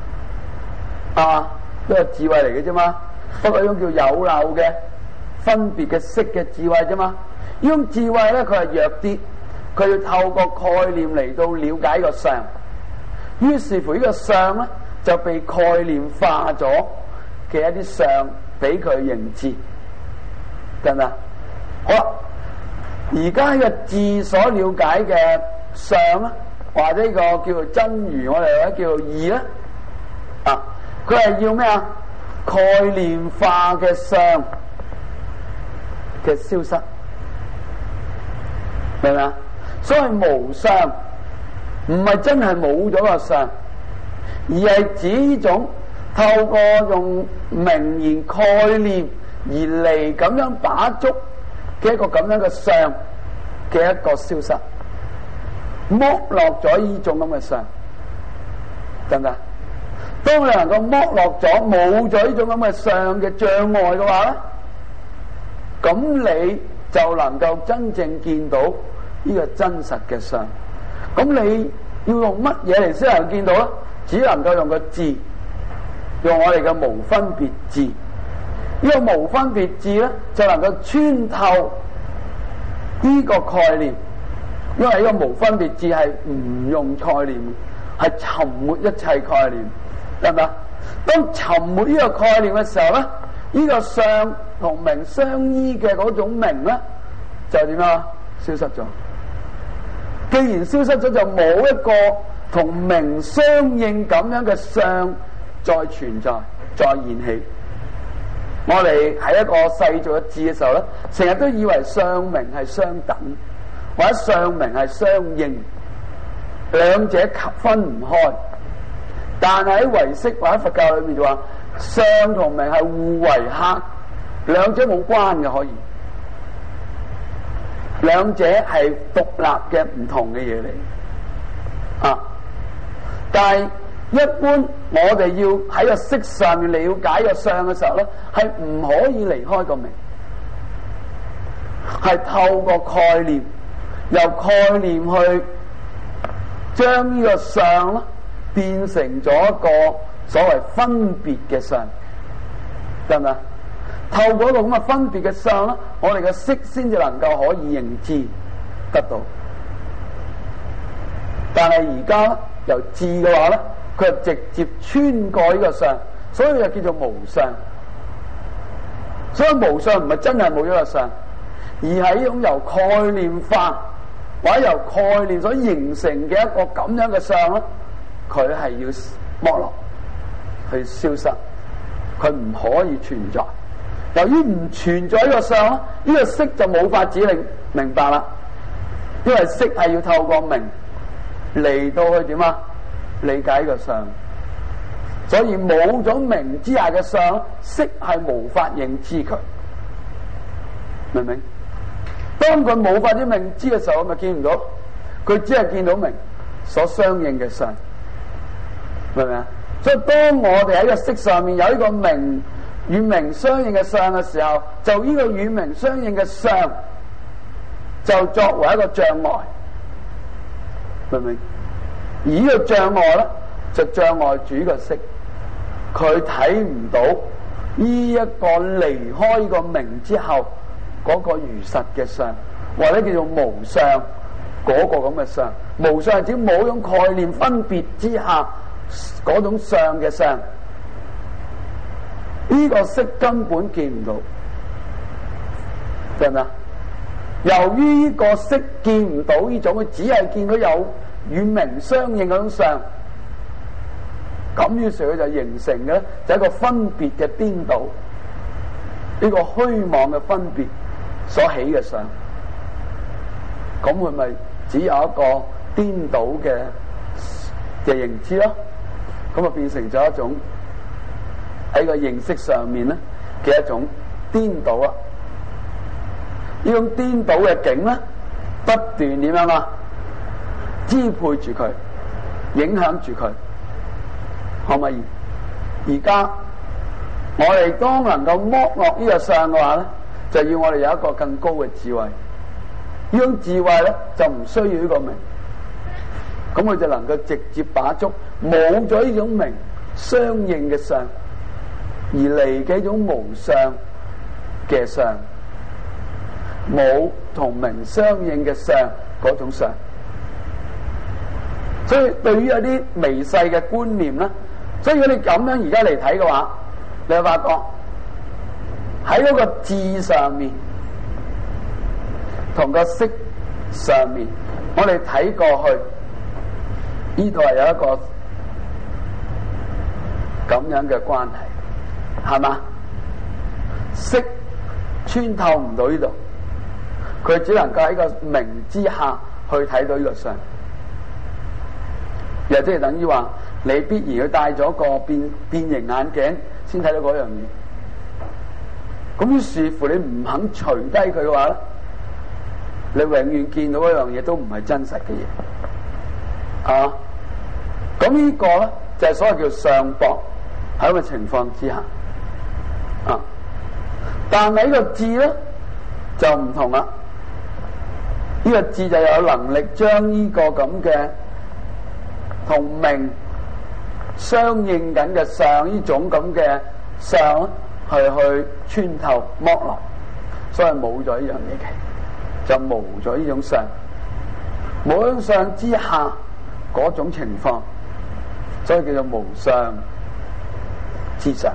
都係智慧嚟嘅啫嘛。不過呢種叫有漏嘅分別嘅識嘅智慧啫嘛。呢種智慧咧，佢係弱啲，佢要透過概念嚟到了解個相。於是乎呢個相咧就被概念化咗嘅一啲相俾佢認知，得唔得？好啦，而家呢個智所了解嘅相咧，或者呢個叫做真如，我哋或者叫做義咧，佢係要咩啊？概念化嘅相嘅消失，明唔明啊？所以無相唔係真係冇咗個相，而係指呢種透過用名言概念而嚟咁樣把觸嘅一個咁樣嘅相嘅一個消失，剝落咗呢種咁嘅相，得唔得？當你能夠剝落咗冇咗呢種咁嘅相嘅障礙嘅話咧，咁你就能夠真正見到呢個真實嘅相。咁你要用乜嘢嚟先能見到咧？只能夠用個智，用我哋嘅無分別智。呢個無分別智咧，就能夠穿透呢個概念，因為呢個無分別智係唔用概念，係沉沒一切概念，得唔得？當沉沒呢個概念嘅時候咧，呢個相同名相依嘅嗰種名咧，就點啊？消失咗。既然消失咗，就冇一個同名相應咁樣嘅相再存在、再現起。我哋喺一個世俗嘅字嘅時候咧，成日都以為相名係相等，或者相名係相應，兩者分唔開。但係喺唯識或者佛教裏面就話，相同名係互為客，兩者冇關嘅可以。兩者係獨立嘅唔同嘅嘢嚟，但係一般我哋要喺個識上面了解個相嘅時候咧，係唔可以離開個名，係透過概念，由概念去將呢個相咧變成咗一個所謂分別嘅相，得唔得？透過一個咁嘅分別嘅相咧，我哋嘅識先至能夠可以認知得到。但係而家由智嘅話咧，佢係直接穿過呢個相，所以就叫做無相。所以無相唔係真係冇咗個相，而係一種由概念化或者由概念所形成嘅一個咁樣嘅相咧，佢係要剝落去消失，佢唔可以存在。由於唔存在呢個相咧，呢個識就冇法子令明白啦。因為識係要透過名嚟到去點啊？理解個相，所以冇咗名之下嘅相，識係無法認知佢。 明唔明？當佢冇法子明知嘅時候，咪見唔到，佢只係見到名所相應嘅相，明唔明啊？所以當我哋喺個色上面有呢個名與名相應嘅相嘅時候，就呢個與名相應嘅相就作為一個障礙，明唔明？而呢個障礙咧，就障礙住呢個色，佢睇唔到呢一個離開呢個名之後嗰個如實嘅相，或者叫做無相嗰個咁嘅相。無相係指冇種概念分別之下嗰種相嘅相，呢個色根本見唔到，係咪啊？由於呢個色見唔到呢種，佢只係見到有與名相應嗰種相，咁於是佢就形成嘅就係一個分別嘅顛倒，呢個虛妄嘅分別所起嘅相，咁佢咪只有一個顛倒嘅認知咯，咁啊變成咗一種喺個認識上面咧嘅一種顛倒啊！呢種顛倒嘅境咧，不斷點樣啊？支配住佢，影響住佢，可唔可以？而家我哋當能夠剝落呢個相嘅話咧，就要我哋有一個更高嘅智慧。呢種智慧咧就唔需要呢個名，咁佢就能夠直接把捉冇咗呢種名相應嘅相，而嚟嘅一種無相嘅相，冇同名相應嘅相嗰種相。所以對於一啲微細嘅觀念咧，所以如果你咁樣而家嚟睇嘅話，你會發覺喺嗰個字上面同個色上面，我哋睇過去呢度係有一個咁樣嘅關係，係嘛？色穿透唔到呢度，佢只能夠喺個名之下去睇到呢個相。又即係等於話，你必然要戴咗個變形眼鏡先睇到嗰樣嘢。咁於是乎，你唔肯除低佢嘅話咧，你永遠見到嗰樣嘢都唔係真實嘅嘢。啊，咁呢個咧就係所謂叫相駁喺咁嘅情況之下。啊，但係呢個字咧就唔同啦。呢個字就有能力將呢個咁嘅同名相應緊嘅相，呢種咁嘅相去穿透剝落，所以冇咗呢樣嘢嘅，就冇咗呢種相，冇咗種相之下嗰種情況，所以叫做無相之相。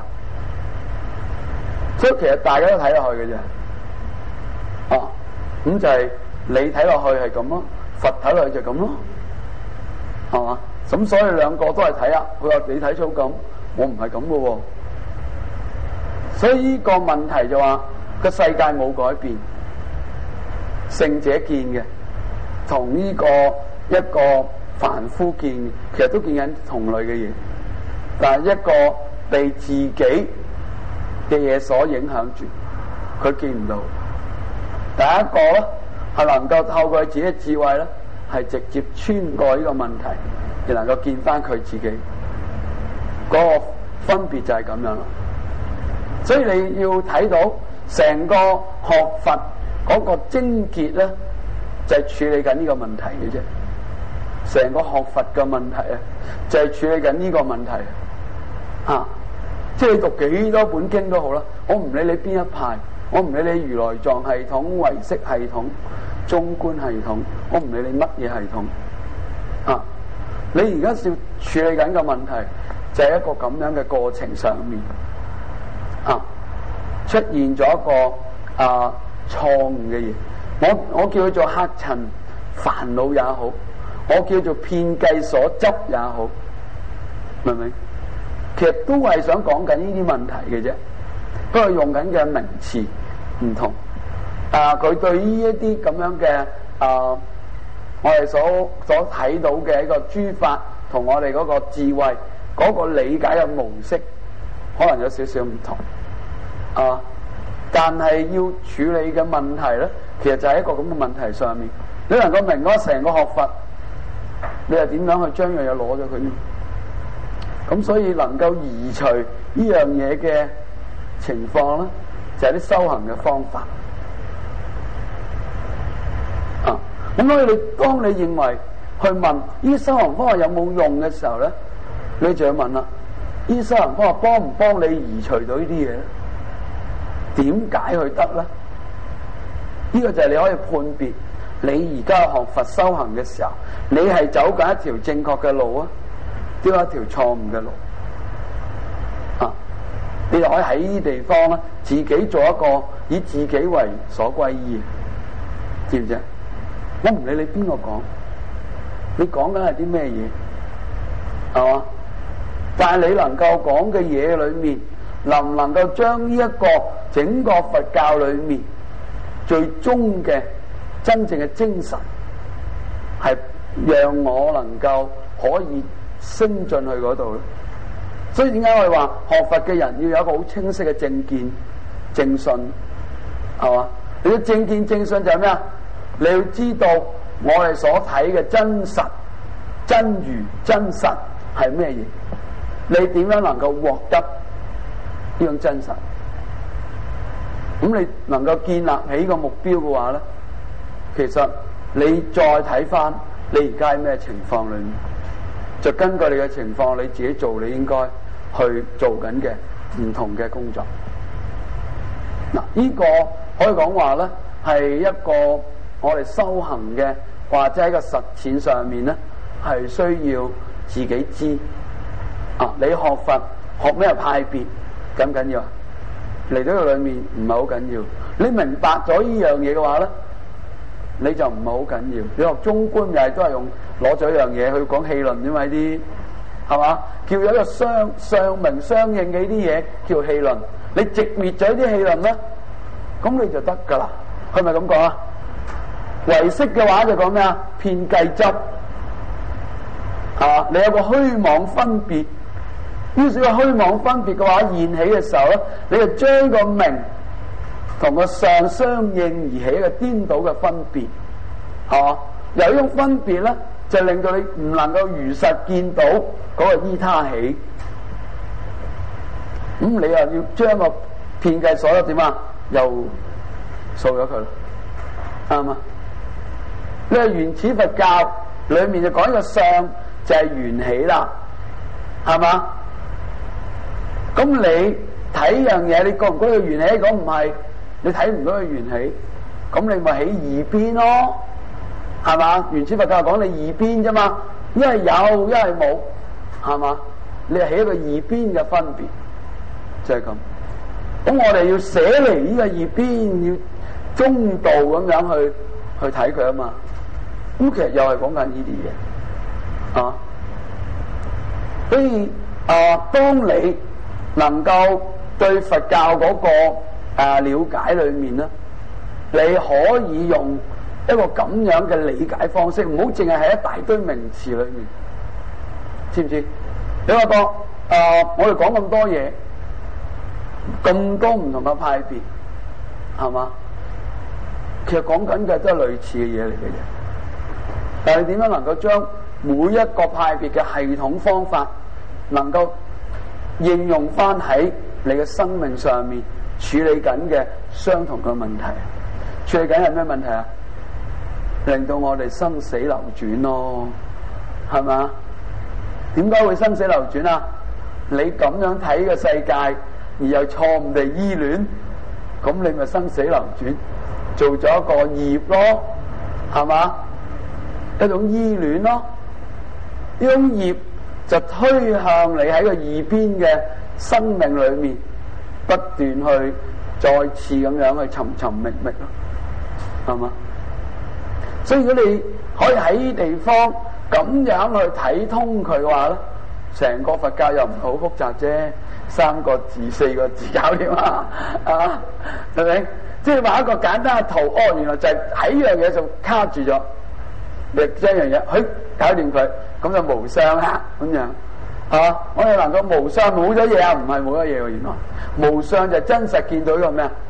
所以其實大家都睇落去嘅啫，哦，咁就係你睇落去係咁咯，佛睇落去就咁咯，係嘛？咁所以兩個都係睇啊，佢話你睇到咁，我唔係咁嘅喎。所以呢個問題就話個世界冇改變，聖者見嘅同呢個一個凡夫見嘅，其實都見緊同類嘅嘢，但係一個被自己嘅嘢所影響住，佢見唔到。第一個咧係能夠透過自己嘅智慧咧，係直接穿過呢個問題，而能夠見翻佢自己嗰個分別就係咁樣啦。所以你要睇到成個學佛嗰個症結咧，就係處理緊呢個問題嘅啫。成個學佛嘅問題啊，就係處理緊呢個問題啊。即係你讀幾多本經都好啦，我唔理你邊一派，我唔理你如來藏系統、唯識系統、中觀系統，我唔理你乜嘢系統啊。你而家要處理緊嘅問題，就係一個咁樣嘅過程上面啊，出現咗一個錯誤嘅嘢。我叫佢做黑塵煩惱也好，我叫做遍計所執也好，明唔明？其實都係想講緊呢啲問題嘅啫，不過用緊嘅名詞唔同。佢對於一啲咁樣嘅我哋所睇到嘅一個諸法，同我哋嗰個智慧嗰個理解嘅模式，可能有少少唔同。 但係要處理嘅問題咧，其實就喺一個咁嘅問題上面。你能夠明咗成個學佛，你又點樣去將樣嘢攞咗佢呢？咁所以能夠移除呢樣嘢嘅情況咧，就係啲修行嘅方法。啊，咁所以當你認為去問呢啲修行方法有冇用嘅時候咧，你就要問啦：呢啲修行方法幫唔幫你移除到呢啲嘢咧？點解去得咧？呢個就係你可以判別你而家學佛修行嘅時候，你係走緊一條正確嘅路啊，定係一條錯誤嘅路啊？你就可以喺呢啲地方咧，自己做一個以自己為所歸依，知唔知啊？我唔理你邊個講，你講緊係啲咩嘢，係嘛？但係你能夠講嘅嘢裏面，能唔能夠將呢一個整個佛教裏面最終嘅真正嘅精神，係讓我能夠可以升進去嗰度咧？所以點解我哋話學佛嘅人要有一個好清晰嘅正見正信，係嘛？你嘅正見正信就係咩啊？你要知道我哋所睇嘅真實、真如、真實係咩嘢？你點樣能夠獲得呢種真實？咁你能夠建立起個目標嘅話咧，其實你再睇翻你而家喺咩情況裏面，就根據你嘅情況，你自己做你應該去做緊嘅唔同嘅工作。嗱，呢個可以講話咧，係一個我哋修行嘅，或者喺個實踐上面咧，係需要自己知。啊，你學佛學咩派別緊唔緊要啊？嚟到呢個裏面唔係好緊要。你明白咗呢樣嘢嘅話咧，你就唔係好緊要。你學中觀又係都係用攞咗一樣嘢去講氣論啫嘛，呢啲係嘛？叫有一個相名相應嘅呢啲嘢叫氣論。你直滅咗呢啲氣論咧，咁你就得噶啦。係咪咁講啊？唯識嘅話就講咩啊？遍計執，係嘛？你有個虛妄分別。於是個虛妄分別嘅話現起嘅時候咧，你就將個名同個相相應而起一個顛倒嘅分別，係嘛？由呢種分別咧，就令到你唔能夠如實見到嗰個依他起。咁你又要將個遍計所有點啊？又掃咗佢啦，啱嘛？呢個原始佛教裏面就講一個相就係緣起啦，係嘛？咁你睇樣嘢，你覺唔覺得佢緣起？講唔係，你睇唔到佢緣起，咁你咪起二邊咯，係嘛？原始佛教講你二邊啫嘛，一係有，一係冇，係嘛？你係起一個二邊嘅分別，就係咁。咁我哋要捨離呢個二邊，要中道咁樣去睇佢啊嘛。咁其實又係講緊呢啲嘢，啊，所以當你能夠對佛教嗰個了解裏面咧，你可以用一個咁樣嘅理解方式，唔好淨係喺一大堆名詞裏面，知唔知？你話當我哋講咁多嘢，咁多唔同嘅派別，係嘛？其實講緊嘅都係類似嘅嘢嚟嘅啫。但係點樣能夠將每一個派別嘅系統方法能夠應用翻喺你嘅生命上面，處理緊嘅相同嘅問題？處理緊係咩問題啊？令到我哋生死流轉咯，係嘛？點解會生死流轉啊？你咁樣睇個世界，而又錯誤地依戀，咁你咪生死流轉，做咗一個業咯，係嘛？一種依戀咯，呢種業就推向你喺個二邊嘅生命裏面，不斷去再次咁樣去尋尋覓覓咯，係嘛？所以如果你可以喺呢地方咁樣去睇通佢嘅話咧，成個佛教又唔係好複雜啫，3個字4個字搞掂啊，係咪？即係畫一個簡單嘅圖，哦，原來就係喺呢樣嘢就卡住咗，你將樣嘢，搞掂佢，咁就無相啦，咁樣，係嘛？我哋能夠無相冇咗嘢啊？唔係冇咗嘢喎，原來無相就真實見到呢個咩啊？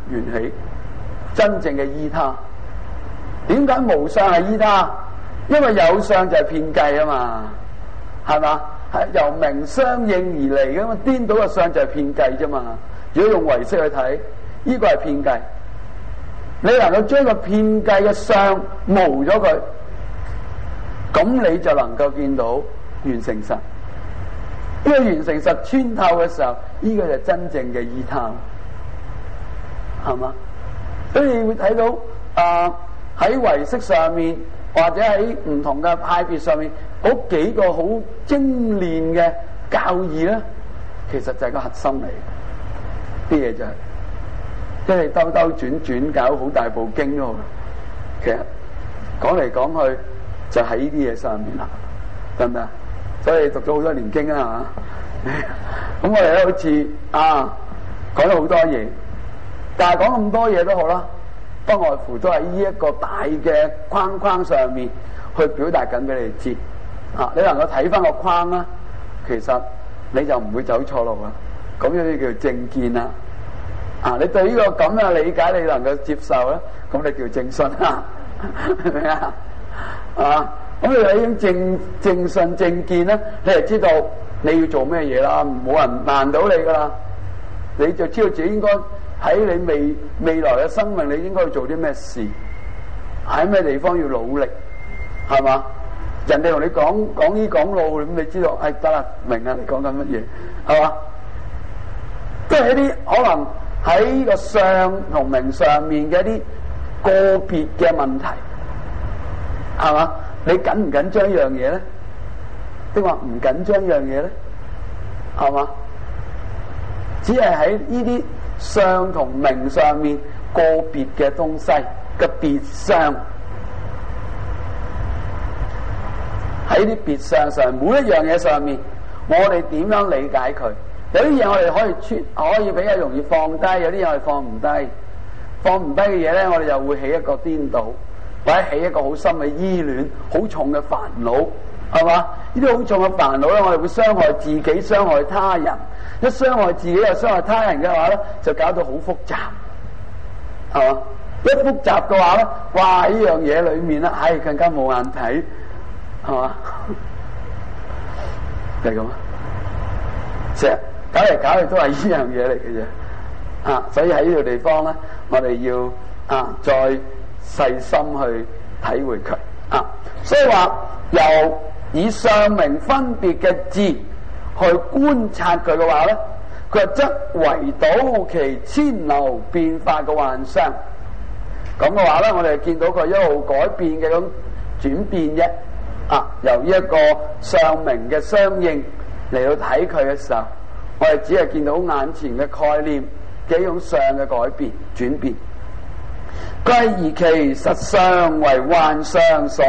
緣起，真正嘅依他。點解無相係依他？因為有相就係遍計啊嘛，係嘛？係由名相應而嚟嘅嘛，顛倒嘅相就係遍計啫嘛。如果用唯識去睇，呢個係遍計。你能夠將個遍計嘅相無咗佢，咁你就能夠見到緣成實。呢個緣成實穿透嘅時候，呢個就真正嘅依他，係嘛？所以你會睇到喺唯識上面，或者喺唔同嘅派別上面，嗰幾個好精煉嘅教義咧，其實就係個核心嚟。啲嘢就係即係兜兜轉轉搞好大部經咯。其實講嚟講去就喺呢啲嘢上面啦，得唔得？所以讀咗好多年經啊，咁我哋咧好似講咗好多嘢，但係講咁多嘢都好啦，不外乎都係呢一個大嘅框框上面去表達緊俾你知。你能夠睇翻個框啦，其實你就唔會走錯路啦。咁樣啲叫正見啦。你對呢個咁嘅理解你能夠接受咧，咁你叫正信啦，係咪啊？咁你有呢種正信正見咧，你就知道你要做咩嘢啦，冇人難到你噶啦，你就知道自己應該喺你未來嘅生命，你應該要做啲咩事，喺咩地方要努力，係嘛？人哋同你講醫講路，咁你知道，得啦，明啊，你講緊乜嘢，係嘛？即係一啲可能喺個相同名上面嘅一啲個別嘅問題，係嘛？你緊唔緊張一樣嘢咧？定話唔緊張一樣嘢咧？係嘛？只係喺呢啲相同名上面個別嘅東西嘅別相，喺啲別相上每一樣嘢上面，我哋點樣理解佢？有啲嘢我哋可以比較容易放低，有啲嘢我哋放唔低。放唔低嘅嘢咧，我哋又會起一個顛倒，或者起一個好深嘅依戀，好重嘅煩惱，係嘛？呢啲好重嘅煩惱咧，我哋會傷害自己，傷害他人。一傷害自己又傷害他人嘅話咧，就搞到好複雜，係嘛？一複雜嘅話咧，哇！呢樣嘢裏面咧，更加冇眼睇，係嘛？就係咁啊！成日搞嚟搞去都係呢樣嘢嚟嘅啫，所以喺呢個地方咧，我哋要再細心去體會佢，所以話由以相名分別嘅字去觀察佢嘅話咧，佢則圍堵其千流變化嘅幻相。咁嘅話咧，我哋見到佢一路改變嘅咁轉變啫，由呢一個相名嘅相應嚟到睇佢嘅時候，我哋只係見到眼前嘅概念嘅一種相嘅改變轉變。歸而其實相為幻相所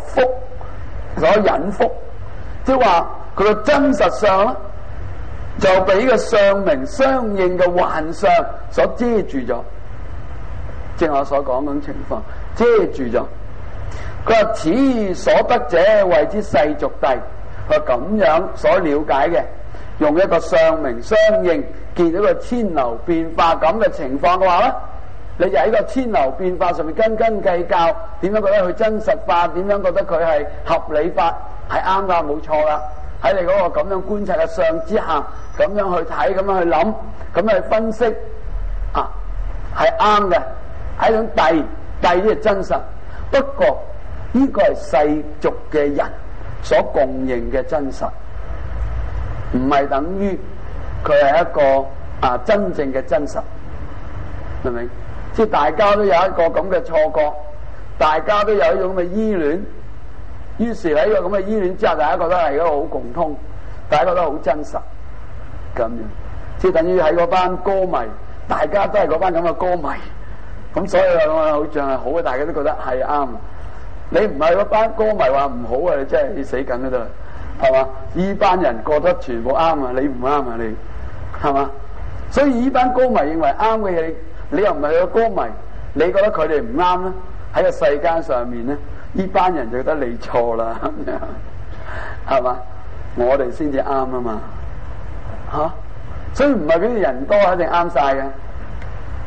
隱覆，即係話佢個真實相咧，就俾個相名相應嘅幻相所遮住咗。正我所講嗰種情況，遮住咗。佢話此所得者謂之世俗諦。佢咁樣所了解嘅，用一個相名相應見到個千流變化咁嘅情況嘅話咧，你就喺個千流變化上面斤斤計較，點樣覺得佢真實化，點樣覺得佢係合理化，係啱㗎，冇錯啦。喺你嗰個咁樣觀察嘅相之下，咁樣去睇，咁樣去諗，咁樣去分析，係啱嘅，係一種諦啲係真實。不過呢個係世俗嘅人所共認嘅真實，唔係等於佢係一個真正嘅真實，明唔明？即係大家都有一個咁嘅錯覺，大家都有一種咁嘅依戀，於是喺呢個咁嘅依戀之下，大家覺得係一個好共通，大家覺得好真實咁樣，即係等於喺嗰班歌迷，大家都係嗰班咁嘅歌迷，咁所以我偶像係好嘅，大家都覺得係啱。你唔係嗰班歌迷話唔好啊，你真係死梗嗰度啦，係嘛？呢班人覺得全部啱啊，你唔啱啊，你係嘛？所以呢班歌迷認為啱嘅嘢，你又唔係個歌迷，你覺得佢哋唔啱咧？喺個世間上面咧，呢班人就覺得你錯啦，咁樣係嘛？我哋先至啱啊嘛，所以唔係俾你人多一定啱晒嘅，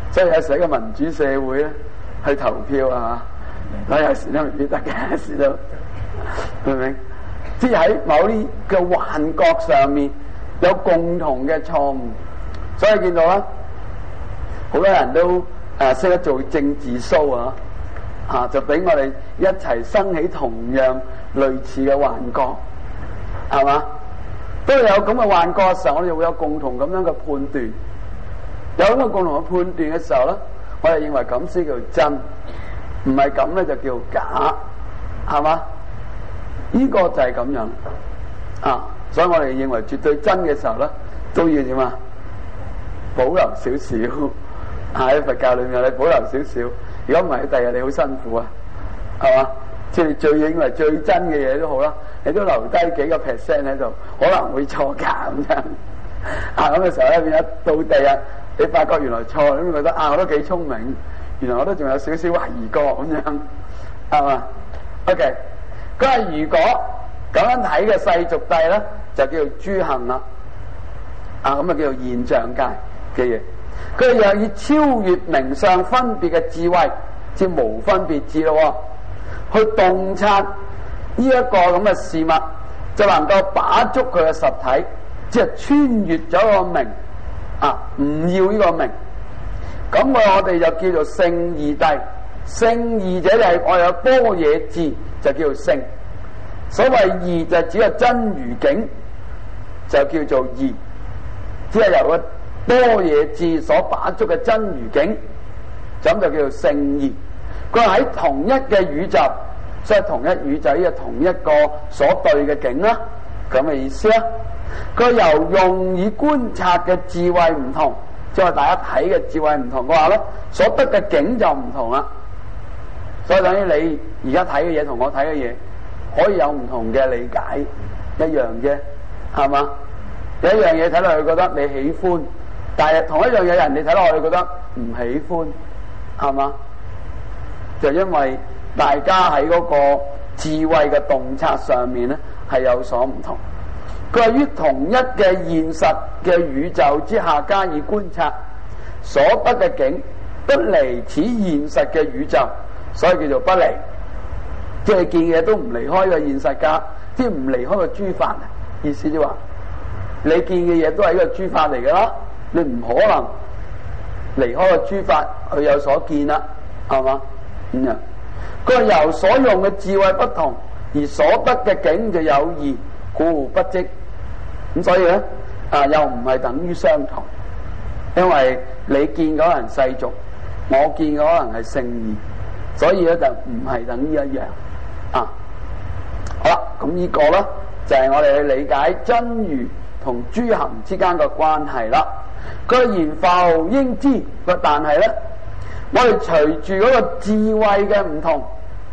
所以有時喺個民主社會咧，去投票啊，我有時都唔記得嘅，有時都明唔明？即係喺某啲嘅幻覺上面有共同嘅錯誤，所以見到啦，好多人都識得做政治 show 啊，就俾我哋一齊生起同樣類似嘅幻覺，係嘛？當有咁嘅幻覺嘅時候，我哋會有共同咁樣嘅判斷。有咁嘅共同嘅判斷嘅時候咧，我哋認為咁先叫真，唔係咁咧就叫假，係嘛？呢個就係咁樣啊，所以我哋認為絕對真嘅時候咧，都要點啊？保留少少，喺佛教裏面你保留少少，如果唔係，第日你好辛苦啊，係嘛？即係你最認為最真嘅嘢都好啦，你都留低幾個 percent 喺度，可能會錯㗎咁樣。咁嘅時候咧，變咗到第日你發覺原來錯，咁你覺得我都幾聰明，原來我都仲有少少懷疑過咁樣，係嘛 ？OK。佢話如果咁樣睇嘅世俗諦咧，就叫做諸行啦，咁啊叫做現象界嘅嘢。佢又以超越名相分別嘅智慧，即係無分別智咯，去洞察呢一個咁嘅事物，就能夠把捉佢嘅實體，即係穿越咗個名，唔要呢個名。咁我哋就叫做聖義諦。聖義者就係我有般若智，就叫做聖。所謂義就只係真如境，就叫做義，只係由個般若智所把捉嘅真如境，咁就叫做聖義。佢喺同一嘅宇宙，所以同一宇宙呢個同一個所對嘅境啦，咁嘅意思啦。佢由用以觀察嘅智慧唔同，即係大家睇嘅智慧唔同嘅話咧，所得嘅境就唔同啦。所以等於你而家睇嘅嘢同我睇嘅嘢，可以有唔同嘅理解，一樣啫，係嘛？有一樣嘢睇落去覺得你喜歡，但係同一樣嘢人哋睇落去覺得唔喜歡，係嘛？就因為大家喺嗰個智慧嘅洞察上面咧係有所唔同。佢係於同一嘅現實嘅宇宙之下加以觀察，所得嘅境不離此現實嘅宇宙，所以叫做不離。即係見嘅嘢都唔離開個現實噶，即係唔離開個諸法。意思即係話，你見嘅嘢都係一個諸法嚟噶啦，你唔可能離開個諸法去有所見啦，係嘛？咁樣，佢話由所用嘅智慧不同，而所得嘅境就有異，故不即。咁所以咧，又唔係等於相同，因為你見嗰人世俗，我見嗰人係聖義，所以咧就唔係等於一樣。好啦，咁呢個咧就係我哋去理解真如同諸行之間嘅關係啦。佢言復應知，但係咧，我哋隨住嗰個智慧嘅唔同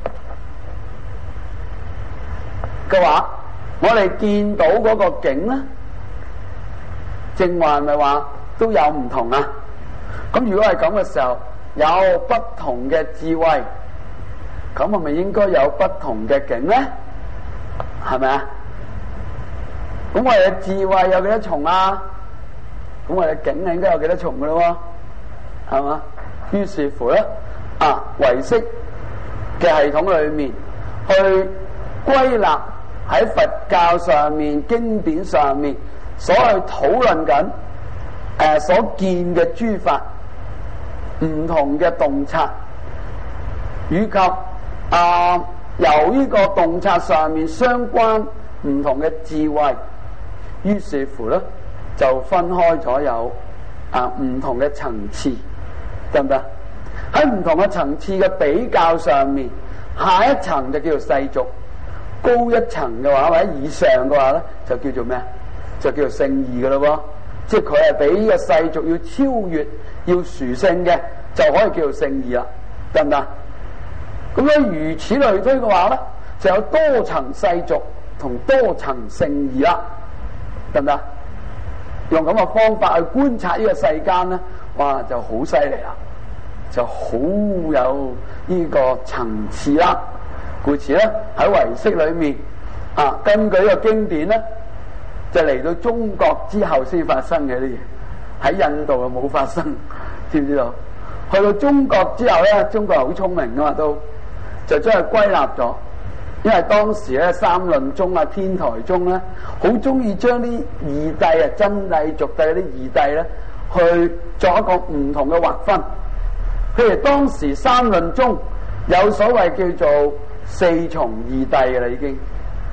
嘅話，我哋見到嗰個境咧，正話係咪話都有唔同啊？咁如果係咁嘅時候，有不同嘅智慧，咁係咪應該有不同嘅境咧？係咪啊？咁我哋嘅智慧有幾多重啊？咁我哋嘅境應該有幾多重噶咯？係嘛？於是乎咧，唯識嘅系統裏面去歸納喺佛教上面經典上面所去討論緊所見嘅諸法唔同嘅洞察，以及由呢個洞察上面相關唔同嘅智慧，於是乎咧就分開咗有唔同嘅層次，得唔得？喺唔同嘅層次嘅比較上面，下一層就叫做世俗，高一層嘅話或者以上嘅話咧，就叫做咩啊？就叫做聖義嘅咯喎，即係佢係比呢個世俗要超越、要殊勝嘅，就可以叫做聖義啦，得唔得？咁樣如此類推嘅話咧，就有多層世俗同多層聖義啦，得唔得？用咁嘅方法去觀察呢個世間咧，哇，就好犀利啦，就好有呢個層次啦。故此咧喺唯識裏面根據呢個經典咧，就嚟到中國之後先發生嘅啲嘢，喺印度就冇發生，知唔知道？ 去到中國之後咧，中國人好聰明噶嘛，都就將佢歸納咗。因為當時咧三論宗啊、天台宗咧，好中意將啲義諦啊、真諦、俗諦嗰啲義諦咧，去作一個唔同嘅劃分。譬如當時三論宗有所謂叫做四重義諦嘅啦，已經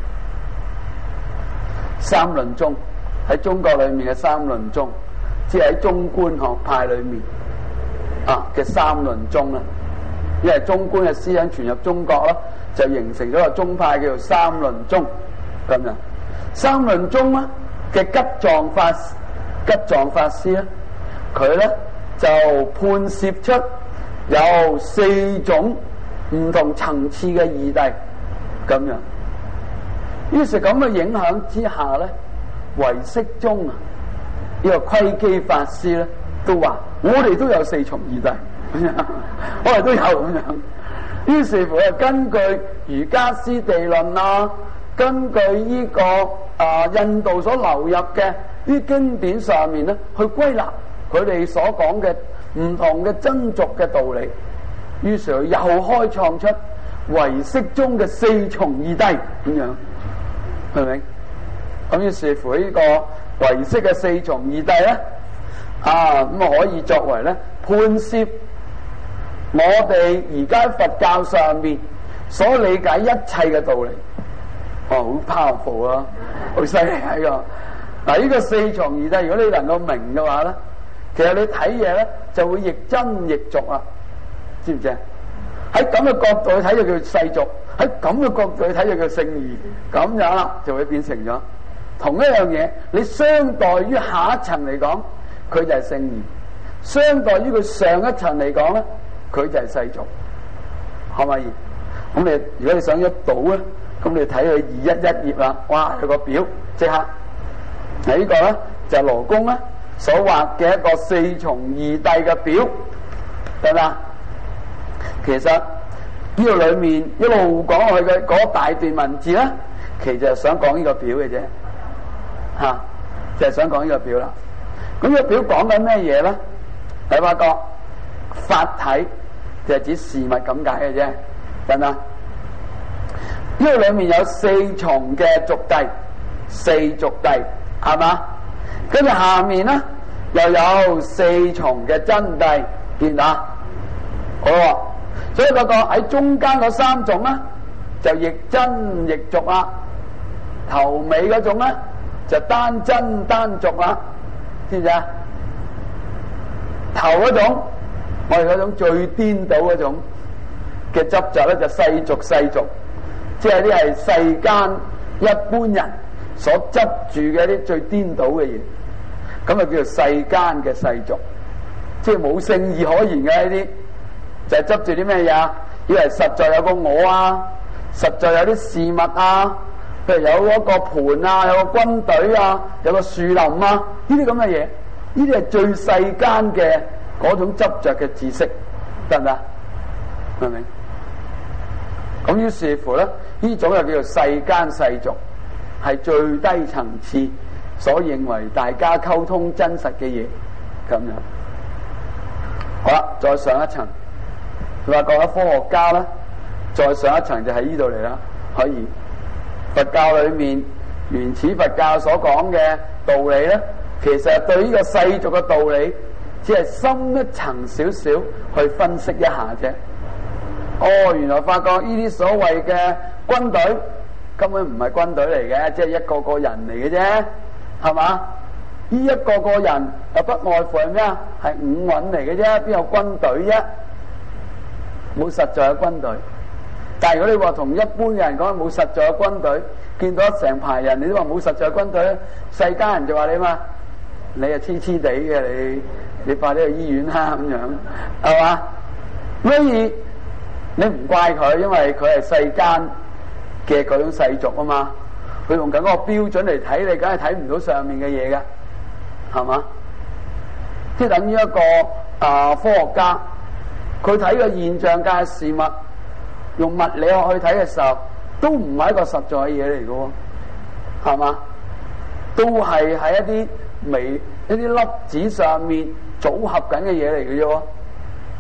三論宗喺中國裏面嘅三論宗，即係喺中觀學派裏面嘅三論宗啦。因為中觀嘅思想傳入中國啦，就形成咗個宗派叫做三論宗咁樣。三論宗咧嘅吉藏法師咧，佢咧就判涉出有四種唔同層次嘅義諦咁樣。於是咁嘅影響之下咧，唯識宗啊呢個窺基法師咧都話：我哋都有四重義諦。我哋都有咁樣，於是乎根據瑜伽師地論啊，根據呢個印度所流入嘅啲經典上面咧，去歸納佢哋所講嘅唔同嘅真俗嘅道理，於是佢又開創出唯識宗嘅四重義諦咁樣，係咪？咁於是乎呢個唯識嘅四重義諦咧，咁可以作為咧判涉我哋而家佛教上面所理解一切嘅道理，好 powerful 啊，好犀利喺個嗱呢個四重義諦，如果你能夠明嘅話咧，其實你睇嘢咧就會亦真亦俗啊，知唔知啊？喺咁嘅角度去睇就叫世俗，喺咁嘅角度去睇就叫聖義，咁樣啦就會變成咗同一樣嘢。你相待於下一層嚟講，佢就係聖義；相待於佢上一層嚟講咧，佢就係世俗，係咪？咁你如果你想一睹咧，咁你睇佢211頁啦，哇！有個表即刻嗱，呢個咧就係羅公咧所畫嘅一個四重義諦嘅表，係咪？其實呢度裏面一路講落去嘅嗰大段文字咧，其實係想講呢個表嘅啫，就係想講呢個表啦。咁呢個表講緊咩嘢咧？你發覺法體就係指事物咁解嘅啫，係咪？呢度裏面有四重嘅俗諦，四俗諦係嘛？跟住下面咧又有四重嘅真諦，見到？好，所以嗰個喺中間嗰三種咧就亦真亦俗啦，頭尾嗰種咧就單真單俗啦，知唔知啊？頭嗰種我哋嗰種最顛倒嗰種嘅執着咧就世俗，即係啲係世間一般人所執住嘅啲最顛倒嘅嘢，咁啊叫做世間嘅世俗，即係冇聖義可言嘅呢啲，就係執住啲咩嘢啊？以為實在有個我啊，實在有啲事物啊，譬如有一個盤啊，有個軍隊啊，有個樹林啊，呢啲咁嘅嘢，呢啲係最世間嘅嗰種執着嘅知識，得唔得？明唔明？咁於是乎咧，呢種又叫做世間世俗，係最低層次所認為大家溝通真實嘅嘢，咁樣。好啦，再上一層，佢話覺得科學家咧，再上一層就喺呢度嚟啦。可以，佛教裏面原始佛教所講嘅道理咧，其實對呢個世俗嘅道理，只係深一層少少去分析一下啫。原來發覺呢啲所謂嘅軍隊根本唔係軍隊嚟嘅，即係一個個人嚟嘅啫，係嘛？呢一個個人又不外乎係咩啊？係五蘊嚟嘅啫，邊有軍隊啫？冇實在嘅軍隊。但係如果你話同一般嘅人講冇實在嘅軍隊，見到成排人你都話冇實在嘅軍隊，世間人就話你嘛，你係黐黐地嘅，你快啲去醫院啦咁樣，係嘛？所以你唔怪佢，因為佢係世間嘅嗰種世俗啊嘛，佢用緊嗰個標準嚟睇你，梗係睇唔到上面嘅嘢㗎，係嘛？即係等於一個科學家，佢睇個現象界嘅事物，用物理學去睇嘅時候，都唔係一個實在嘅嘢嚟嘅喎，係嘛？都係喺一啲粒子上面組合緊嘅嘢嚟嘅啫喎，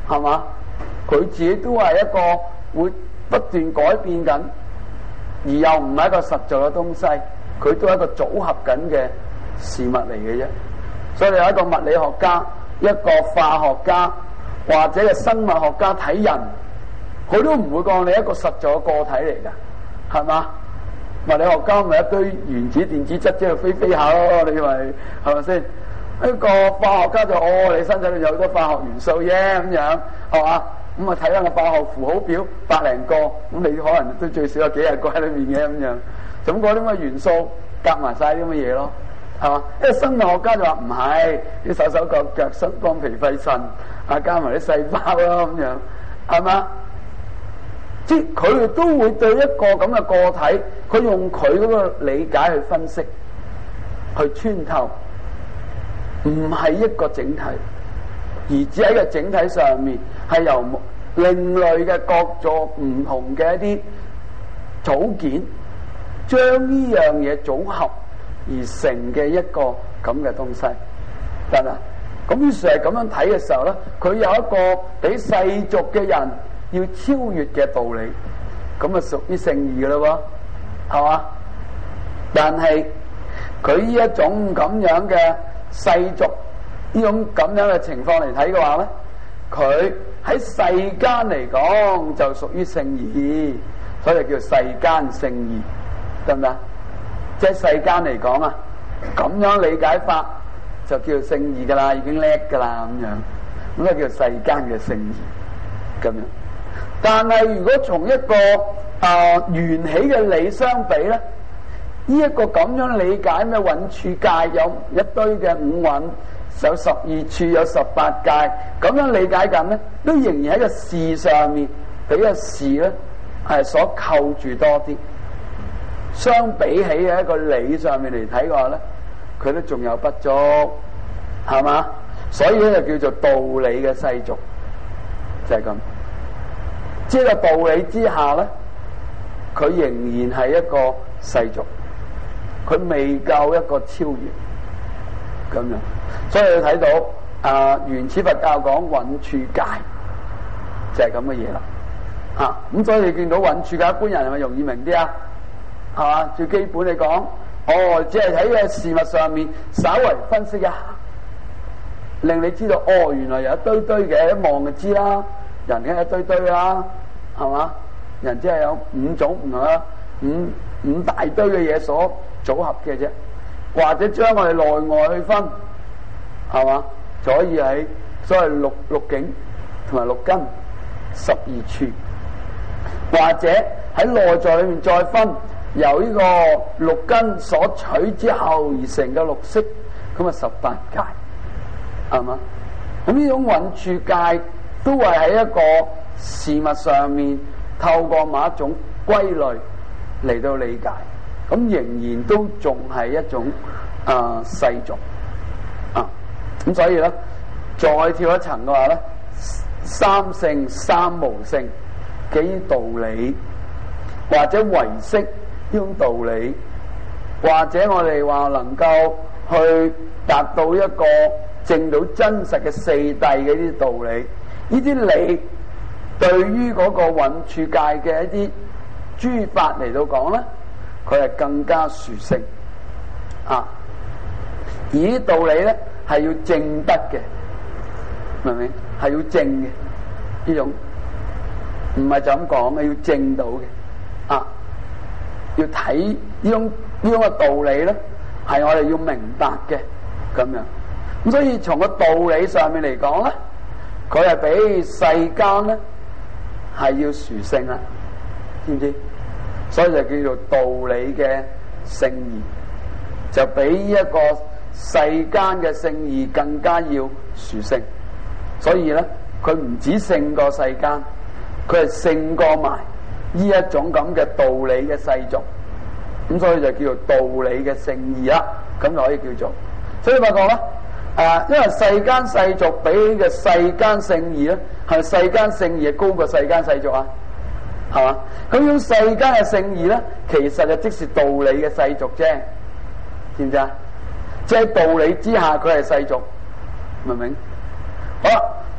係嘛？佢自己都係一個會不斷改變緊，而又唔係一個實在嘅東西，佢都係一個組合緊嘅事物嚟嘅啫。所以你有一個物理學家、一個化學家或者係生物學家睇人，佢都唔會講你一個實在嘅個體嚟㗎，係嘛？物理學家咪一堆原子、電子、質即係飛下咯，你以為係咪先？一個化學家就你身體裏有好多化學元素啫，咁樣係嘛？咁啊睇翻個化學符號表100零個，咁你可能都最少有幾廿個喺裏面嘅咁樣。咁嗰啲咁嘅元素夾埋晒啲咁嘅嘢咯，係嘛？因為生物學家就話唔係，啲手手腳腳、心肝脾肺腎啊，加埋啲細胞咯咁樣，係嘛？即係佢哋都會對一個咁嘅個體，佢用佢嗰個理解去分析、去穿透，唔係一個整體，而只喺個整體上面係由另類嘅各種唔同嘅一啲組件，將呢樣嘢組合而成嘅一個咁嘅東西，得啦。咁於是係咁樣睇嘅時候咧，佢有一個比世俗嘅人要超越嘅道理，咁啊屬於聖義嘅咯喎，係嘛？但係佢呢一種咁樣嘅世俗呢種咁樣嘅情況嚟睇嘅話咧，佢喺世間嚟講就屬於聖義，所以叫世間聖義，得唔得？即係世間嚟講啊，咁樣理解法就叫聖義噶啦，已經叻噶啦咁樣，咁啊叫世間嘅聖義咁樣。但係如果從一個緣起嘅理相比咧，呢一個咁樣理解咩蘊處界有一堆嘅五蘊，有12處，有18界，咁樣理解緊咧，都仍然喺個事上面俾個事咧係所扣住多啲。相比起嘅一個理上面嚟睇嘅話咧，佢都仲有不足，係嘛？所以咧就叫做道理嘅世俗，就係咁。即係個道理之下咧，佢仍然係一個世俗，佢未夠一個超越咁樣。所以你睇到原始佛教講蘊處界，就係咁嘅嘢啦。咁所以你見到蘊處界，一般人係咪容易明啲啊？係嘛？最基本嚟講，只係喺個事物上面稍為分析一下，令你知道原來有一堆堆嘅，一望就知啦。人嘅一堆堆啦，係嘛？人只係有5種唔同啦，五大堆嘅嘢所組合嘅啫。或者將我哋內外去分，係嘛？就可以喺所謂六境同埋6根12處，或者喺內在裏面再分，由呢個6根所取之後而成嘅6識，咁啊18界，係嘛？咁呢種蘊處界都係喺一個事物上面透過某一種歸類嚟到理解，咁仍然都仲係一種世俗咁所以咧，再跳一層嘅話咧，三性三無性嘅道理，或者唯識呢種道理，或者我哋話能夠去達到一個證到真實嘅四諦嘅呢啲道理，呢啲理對於嗰個蘊處界嘅一啲諸法嚟到講咧，佢係更加殊勝而啲道理咧係要證得嘅，明唔明？係要證嘅呢種，唔係就咁講嘅，要證到嘅要睇呢種嘅道理咧，係我哋要明白嘅咁樣。咁所以從個道理上面嚟講咧，佢係比世間咧係要殊勝啦，知唔知？所以就叫做道理嘅聖義，就比一個世間嘅聖義更加要殊勝。所以咧，佢唔止勝過世間，佢係勝過埋呢一種咁嘅道理嘅世俗。咁所以就叫做道理嘅聖義啦，咁就可以叫做。所以發覺咧，因為世間世俗比起嘅世間聖義咧，係世間聖義係高過世間世俗啊？係嘛？咁種世間嘅聖義咧，其實就即是道理嘅世俗啫，知唔知啊？即係道理之下，佢係世俗，明唔明？好啦，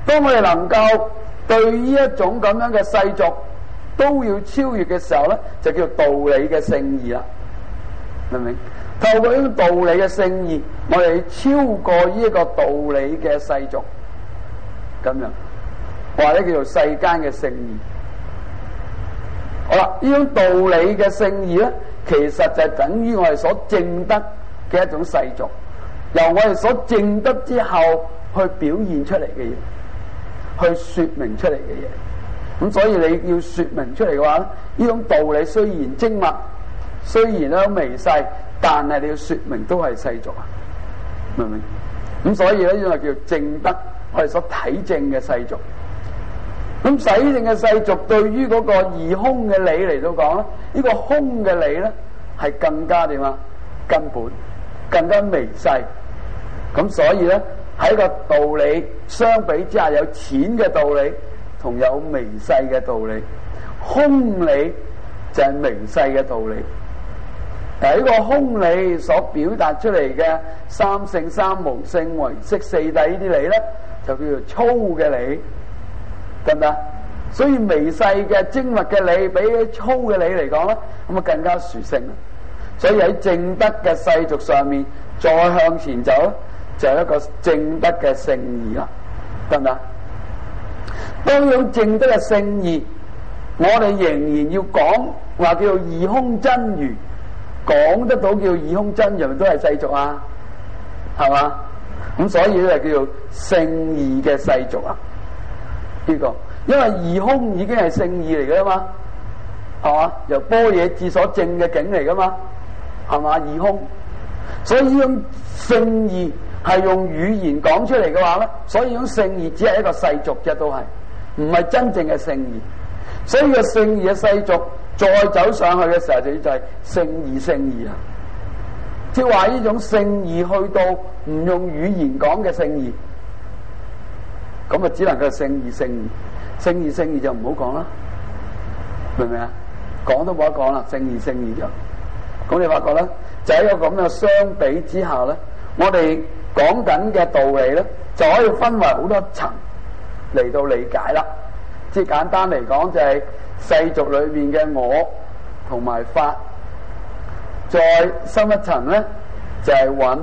當我哋能夠對呢一種咁樣嘅世俗都要超越嘅時候咧，就叫道理嘅聖義啦，明唔明？透過呢種道理嘅聖義，我哋超過呢一個道理嘅世俗，咁樣或者叫做世間嘅聖義。好啦，呢種道理嘅聖義咧，其實就等於我哋所證得嘅一種世俗，由我哋所證得之後去表現出嚟嘅嘢，去說明出嚟嘅嘢。咁所以你要說明出嚟嘅話咧，呢種道理雖然精密，雖然咧微細，但係你要說明都係世俗啊，明唔明？咁所以咧呢個叫證得，我哋所體證嘅世俗。咁體證嘅世俗對於嗰個二空嘅理嚟到講咧，呢個空嘅理咧係更加點啊？根本更加微細。咁所以咧喺個道理相比之下，有淺嘅道理同有微細嘅道理，空理就係微細嘅道理。呢個空理所表達出嚟嘅三性、三無性、唯識、四諦呢啲理咧，就叫做粗嘅理，得唔得？所以微細嘅精密嘅理比起粗嘅理嚟講咧，咁啊更加殊勝啦。所以喺證德嘅世俗上面再向前走咧，就係一個證德嘅聖義啦，得唔得？當有證德嘅聖義，我哋仍然要講話叫做二空真如，講得到叫二空真如都係世俗啊，係嘛？咁所以咧就叫做聖義嘅世俗啊，呢個因為二空已經係聖義嚟噶啦嘛，係嘛？由般若智所證嘅境嚟噶嘛，係嘛？二空，所以呢種聖義係用語言講出嚟嘅話咧，所以呢種聖義只係一個世俗啫，都係唔係真正嘅聖義。所以個聖義嘅世俗再走上去嘅時候，就係聖義聖義啊！即係話呢種聖義去到唔用語言講嘅聖義，咁啊只能夠聖義聖義，聖義聖義就唔好講啦，明唔明啊？講都冇得講啦，聖義聖義就咁。你發覺咧，就喺一個咁嘅相比之下咧，我哋講緊嘅道理咧，就可以分為好多層嚟到理解啦。即係簡單嚟講，就係世俗裏面嘅我同埋法，再深一層咧就係蘊、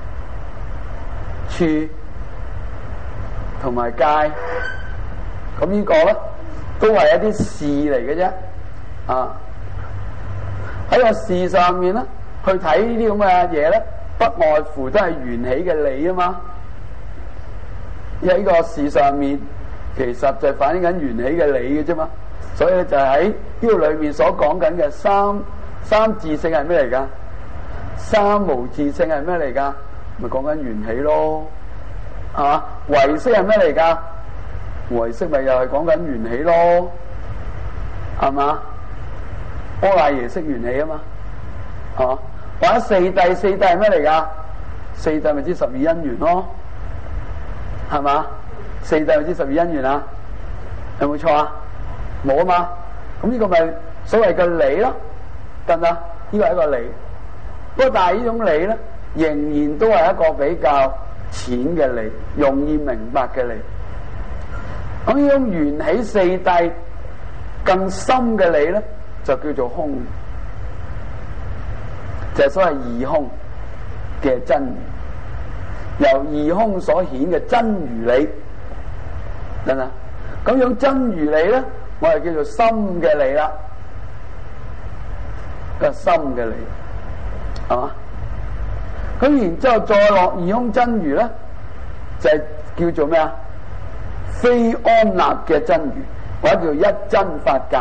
處同埋界。咁呢個咧都係一啲事嚟嘅啫。啊，喺個事上面咧，去睇呢啲咁嘅嘢咧，不外乎都係緣起嘅理啊嘛。喺呢個事上面，其實就係反映緊緣起嘅理嘅啫嘛。所以就喺呢度裏面所講緊嘅三自性係咩嚟噶？三無自性係咩嚟噶？咪講緊緣起咯，係嘛？唯識係咩嚟噶？唯識咪又係講緊緣起咯，係嘛？阿賴耶識緣起啊嘛，係嘛？或者四諦係咩嚟噶？四諦咪知十二因緣咯，係嘛？四諦咪知十二因緣啊？有冇錯啊？冇啊嘛。咁呢個咪所謂嘅理咯，得唔得？呢個係一個理。不過但係呢種理咧，仍然都係一個比較淺嘅理，容易明白嘅理。咁呢種緣起四諦更深嘅理咧，就叫做空，就係所謂二空嘅真如，由二空所顯嘅真如理，得唔得？咁樣真如理咧，我哋叫做深嘅理啦，個深嘅理，係嘛？咁然之後再落二空真如咧，就係叫做咩啊？非安立嘅真如，或者叫一真法界，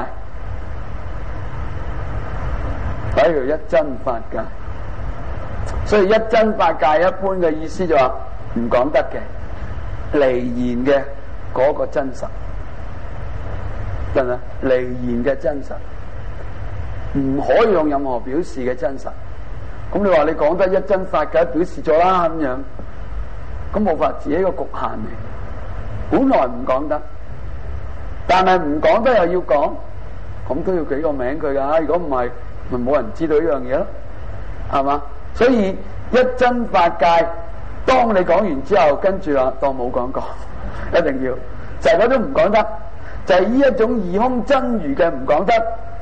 或者叫一真法界。所以一真法界一般嘅意思就話唔講得嘅，離言嘅嗰個真實，係咪？離言嘅真實唔可以用任何表示嘅真實。咁你話你講得一真法界表示咗啦咁樣，咁冇法自己一個局限嚟。本來唔講得，但係唔講得又要講，咁都要幾個名佢噶。如果唔係，咪冇人知道呢樣嘢咯，係嘛？所以一真法界，當你講完之後，跟住啦，當冇講過， 一定要就係嗰種唔講得，就係呢一種二空真如嘅唔講得，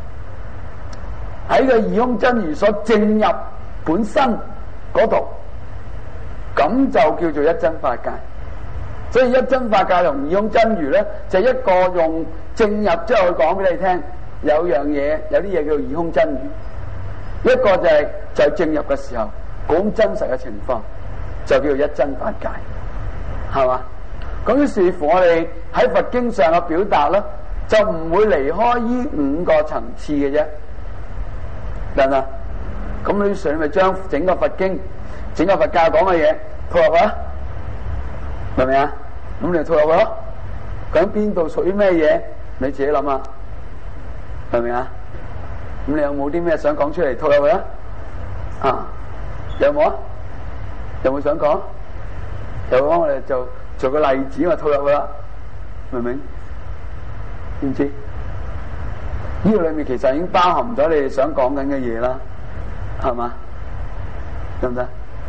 喺個二空真如所證入本身嗰度，咁就叫做一真法界。所以一真法界同二空真如咧，就一個用證入之後去講俾你聽，有樣嘢，有啲嘢叫二空真如；一個就係證入嘅時候講真實嘅情況，就叫做一真法界，係嘛？咁於是乎我哋喺佛經上嘅表達咧，就唔會離開呢五個層次嘅啫，得唔得？咁於是你咪將整個佛經、整個佛教講嘅嘢套入去啦，明唔明啊？咁你就套入去咯。咁邊度屬於咩嘢？你自己諗下，明唔明啊？咁你有冇啲咩想講出嚟套入去啊？啊，有冇啊？有冇想講？有嘅話，我哋就做個例子，我套入去啦，明唔明？知唔知？呢個裏面其實已經包含咗你哋想講緊嘅嘢啦，係嘛？得唔得？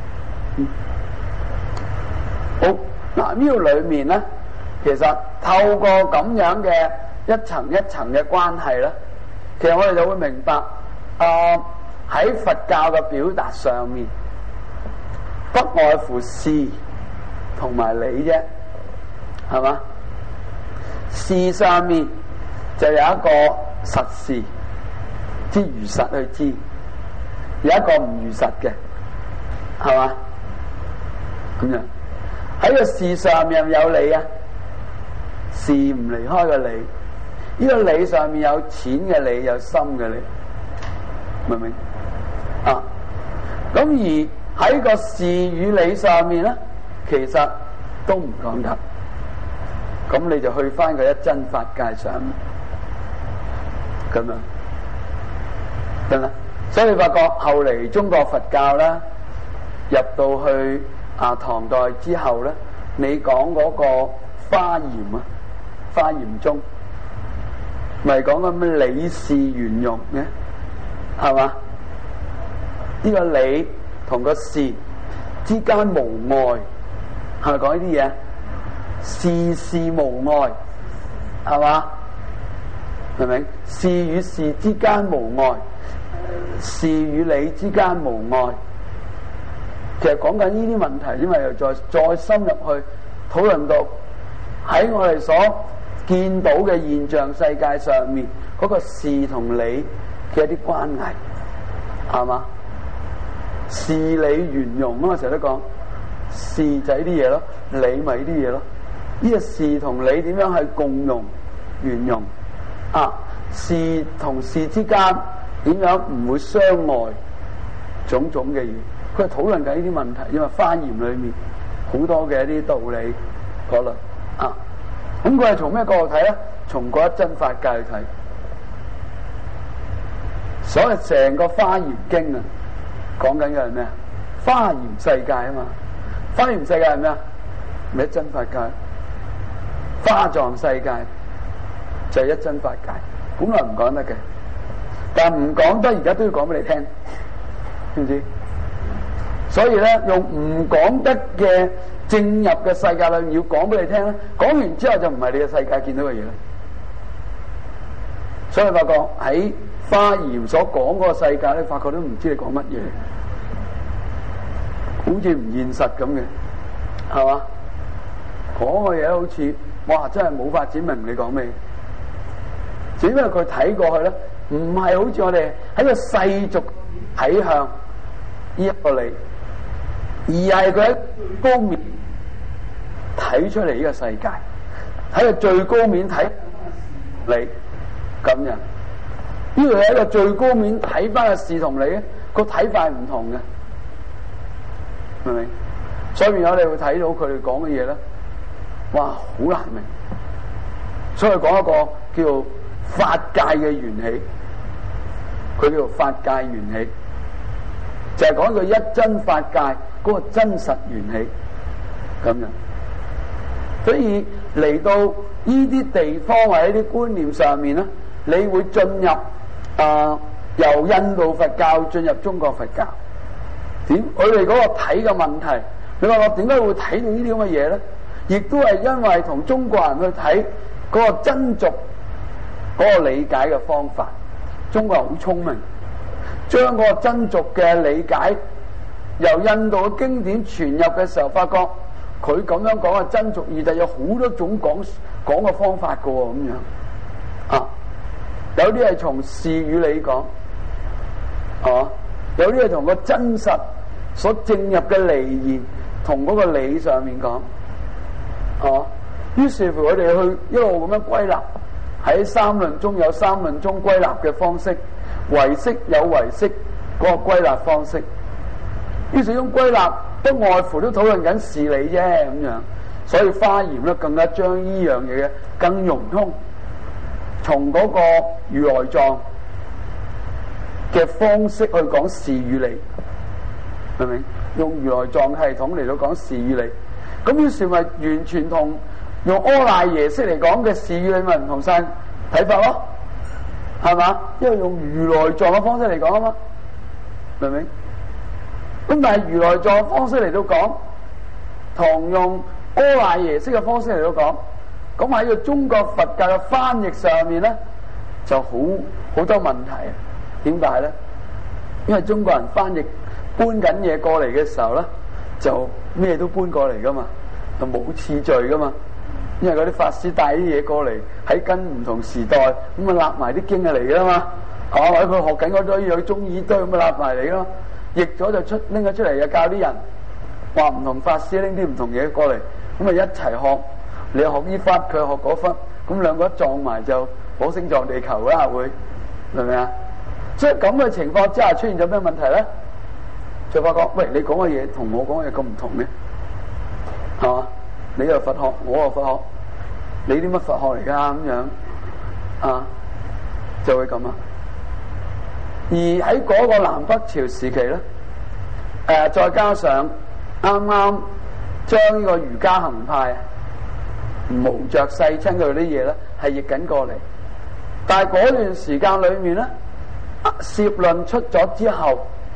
好，嗱，呢個裏面咧，其實透過咁樣嘅一層一層嘅關係咧，其實我哋就會明白，喺佛教嘅表達上面，不外乎事同埋理啫，係嘛？事上面就有一個實事，知如實去知，有一個唔如實嘅，係嘛？咁樣喺個事上面有理啊，事唔離開個理，呢個理上面有淺嘅理，有深嘅理，明唔明？啊，咁而喺個事與理上面咧，其實都唔講得，咁你就去翻個一真法界上面，咁樣得啦。所以你發覺後嚟中國佛教咧，入到去唐代之後咧，你講嗰個華嚴啊，華嚴宗咪講緊咩理事圓融嘅，係嘛？呢個理同個事之間無礙，係咪講呢啲嘢？事事無礙，係嘛？明唔明？事與事之間無礙，事與理之間無礙。其實講緊呢啲問題，因為又再深入去討論到喺我哋所見到嘅現象世界上面嗰個事同理嘅一啲關係，係嘛？事理圓融啊嘛，成日都講事就係啲嘢咯，理咪啲嘢咯。呢個事同理點樣係共融圓融啊？事同事之間點樣唔會相礙？種種嘅嘢，佢係討論緊呢啲問題，因為華嚴裏面好多嘅一啲道理嗰類啊。咁佢係從咩角度睇咧？從嗰一真法界去睇，所以成個華嚴經啊，講緊嘅係咩啊？華嚴世界啊嘛，華嚴世界係咩啊？咪一真法界，華藏世界就係一真法界，本來唔講得嘅，但唔講得，而家都要講俾你聽，知唔知？所以咧，用唔講得嘅正入嘅世界裏面要講俾你聽咧，講完之後就唔係你嘅世界見到嘅嘢啦。所以你發覺喺華嚴所講嗰個世界咧，發覺都唔知你講乜嘢，好似唔現實咁嘅，係嘛？講嘅嘢好似哇，真係冇法子明你講咩，只因為佢睇過去咧，唔係好似我哋喺個世俗睇向呢一個理，而係佢喺高面睇出嚟呢個世界，喺個最高面睇你咁樣。呢度係一個最高面睇翻嘅事同理咧，個睇法係唔同嘅，明唔明？所以我哋會睇到佢哋講嘅嘢咧，哇，好難明。所以講一個叫做法界嘅緣起，佢叫做法界緣起，就係講佢一真法界嗰個真實緣起咁樣。所以嚟到呢啲地方或者啲觀念上面咧，你會進入由印度佛教進入中國佛教，點佢哋嗰個睇嘅問題，你話我點解會睇到呢啲咁嘅嘢咧？ 亦都係因為同中國人去睇嗰個真俗嗰個理解嘅方法，中國人好聰明，將嗰個真俗嘅理解由印度嘅經典傳入嘅時候，發覺佢咁樣講嘅真俗義，就有好多種講嘅方法㗎喎，咁樣啊，有啲係從事與理講，有啲係同個真實所正入嘅理言同嗰個理上面講，於是乎我哋去一路咁樣歸納，喺三論中有三論中歸納嘅方式，唯識有唯識嗰個歸納方式，於是種歸納不外乎都討論緊事理啫咁樣，所以華嚴咧更加將呢樣嘢更融通，從嗰個如來藏嘅方式去講事與理，明唔明？用如來藏系統嚟到講事與理，咁於是咪完全同用阿賴耶識嚟講嘅事與理咪唔同晒睇法咯，係嘛？因為用如來藏嘅方式嚟講啊嘛，明唔明？咁但係如來藏方式嚟到講，同用阿賴耶識嘅方式嚟到講，咁喺個中國佛教嘅翻譯上面咧，就好多問題啊！點解咧？因為中國人翻譯搬緊嘢過嚟嘅時候咧，就咩都搬過嚟噶嘛，就冇次序噶嘛。因為嗰啲法師帶啲嘢過嚟，喺跟唔同時代咁啊，立埋啲經嚟噶嘛。或者佢學緊嗰堆有中意堆咁啊，立埋嚟咯。譯咗就拎咗出嚟，就教啲人話唔同法師拎啲唔同嘢過嚟，咁啊一齊學。你學呢忽，佢學嗰忽，咁兩個一撞埋就火星撞地球啦，會明唔明啊？所以咁嘅情況之下出現咗咩問題咧？就發覺喂，你講嘅嘢同我講嘅嘢咁唔同嘅，係嘛？你又佛學，我又佛學，你啲乜佛學嚟噶咁樣啊？就會咁啊！而喺嗰個南北朝時期咧，再加上啱啱將呢個瑜伽行派無着世親佢啲嘢咧，係譯緊過嚟。但係嗰段時間裏面咧，攝論出咗之後，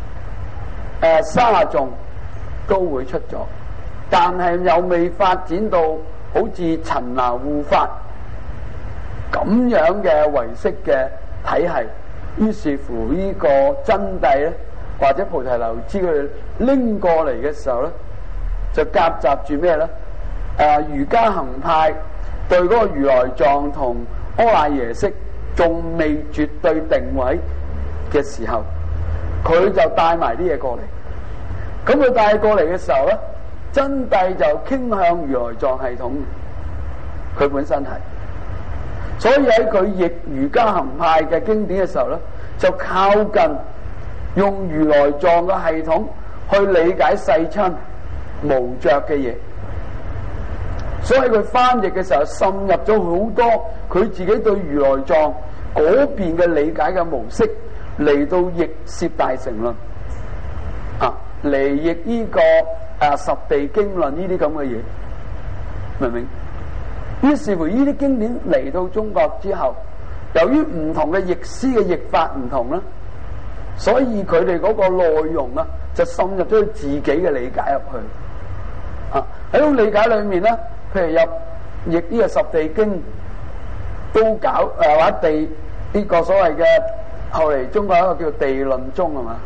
沙眾都會出咗，但係又未發展到好似陳那護法咁樣嘅唯識嘅體系。於是乎呢個真諦咧，或者菩提流支佢哋拎過嚟嘅時候咧，就夾雜住咩咧？瑜伽行派對嗰個如來藏同阿賴耶識仲未絕對定位嘅時候，佢就帶埋啲嘢過嚟。咁佢帶過嚟嘅時候咧，真諦就傾向如來藏系統，佢本身係。所以喺佢譯瑜伽行派嘅經典嘅時候咧，就靠近用如來藏嘅系統去理解世親無着嘅嘢。所以佢翻譯嘅時候滲入咗好多佢自己對如來藏嗰邊嘅理解嘅模式嚟到譯攝大乘論嚟譯呢個十地經論呢啲咁嘅嘢，明唔明？於是乎呢啲經典嚟到中國之後，由於唔同嘅譯師嘅譯法唔同啦，所以佢哋嗰個內容啊就滲入咗佢自己嘅理解入去。喺種理解裏面咧，譬如入譯呢個十地經都搞或者地呢個所謂嘅後嚟中國有一個叫地論宗係嘛？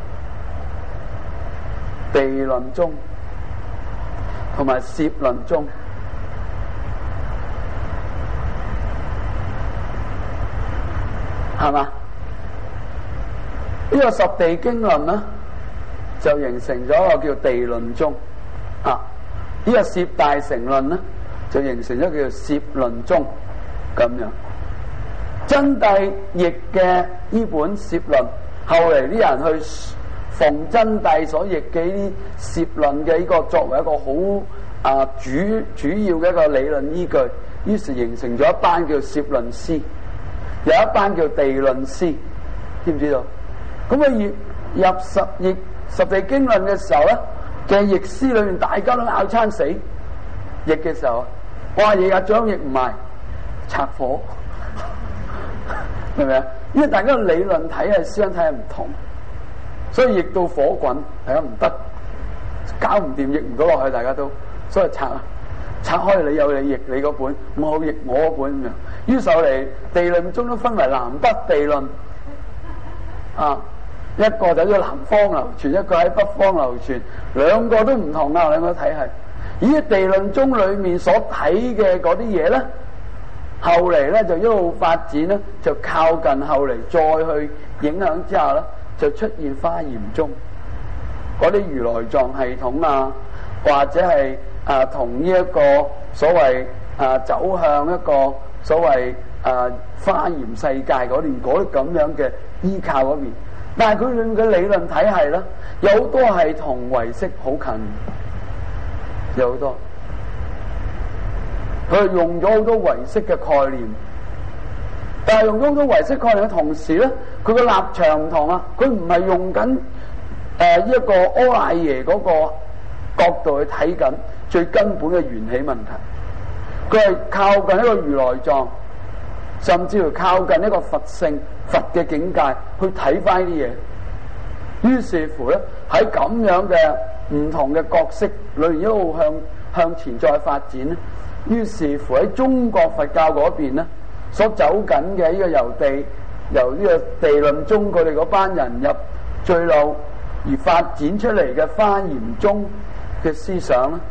地論宗同埋攝論宗。係嘛？呢個十地經論咧，就形成咗一個叫地論宗。呢個攝大乘論咧，就形成咗叫做攝論宗咁樣。真諦譯嘅呢本攝論，後嚟啲人去奉真諦所譯嘅呢啲攝論嘅呢個作為一個好主要嘅一個理論依據，於是形成咗一班叫攝論師。有一班叫地論師，知唔知道？咁啊入十地經論嘅時候咧，嘅譯師裏面大家都拗餐死，譯嘅時候，哇！譯啊將譯唔埋，拆火，明唔明啊？因為大家理論體系、思想體系唔同，所以譯到火滾，大家唔得，搞唔掂，譯唔到落去，大家都所以拆啊。 拆開你有你譯你嗰本，我譯我嗰本咁樣。於是後嚟地論中都分為南北地論啊，一個就喺南方流傳，一個喺北方流傳，兩個都唔同啊，兩個體系。咦，地論中裏面所睇嘅嗰啲嘢咧，後嚟咧就一路發展咧，就靠近後嚟再去影響之下咧，就出現華嚴宗嗰啲如來藏系統啊，或者係同呢一個所謂走向一個所謂華嚴世界嗰邊嗰啲咁樣嘅依靠嗰邊，但係佢裏面嘅理論體系咧，有好多係同唯識好近，有好多佢用咗好多唯識嘅概念，但係用咗好多唯識概念嘅同時咧，佢嘅立場唔同啊，佢唔係用緊呢一個阿賴耶嗰個角度去睇緊最根本嘅緣起問題，佢係靠近一個如來藏，甚至乎靠近一個佛性佛嘅境界去睇翻啲嘢。於是乎咧，喺咁樣嘅唔同嘅角色裏面一路向前再發展咧，於是乎喺中國佛教嗰邊咧，所走緊嘅呢個由呢個地論宗佢哋嗰班人入最後而發展出嚟嘅華嚴宗嘅思想咧，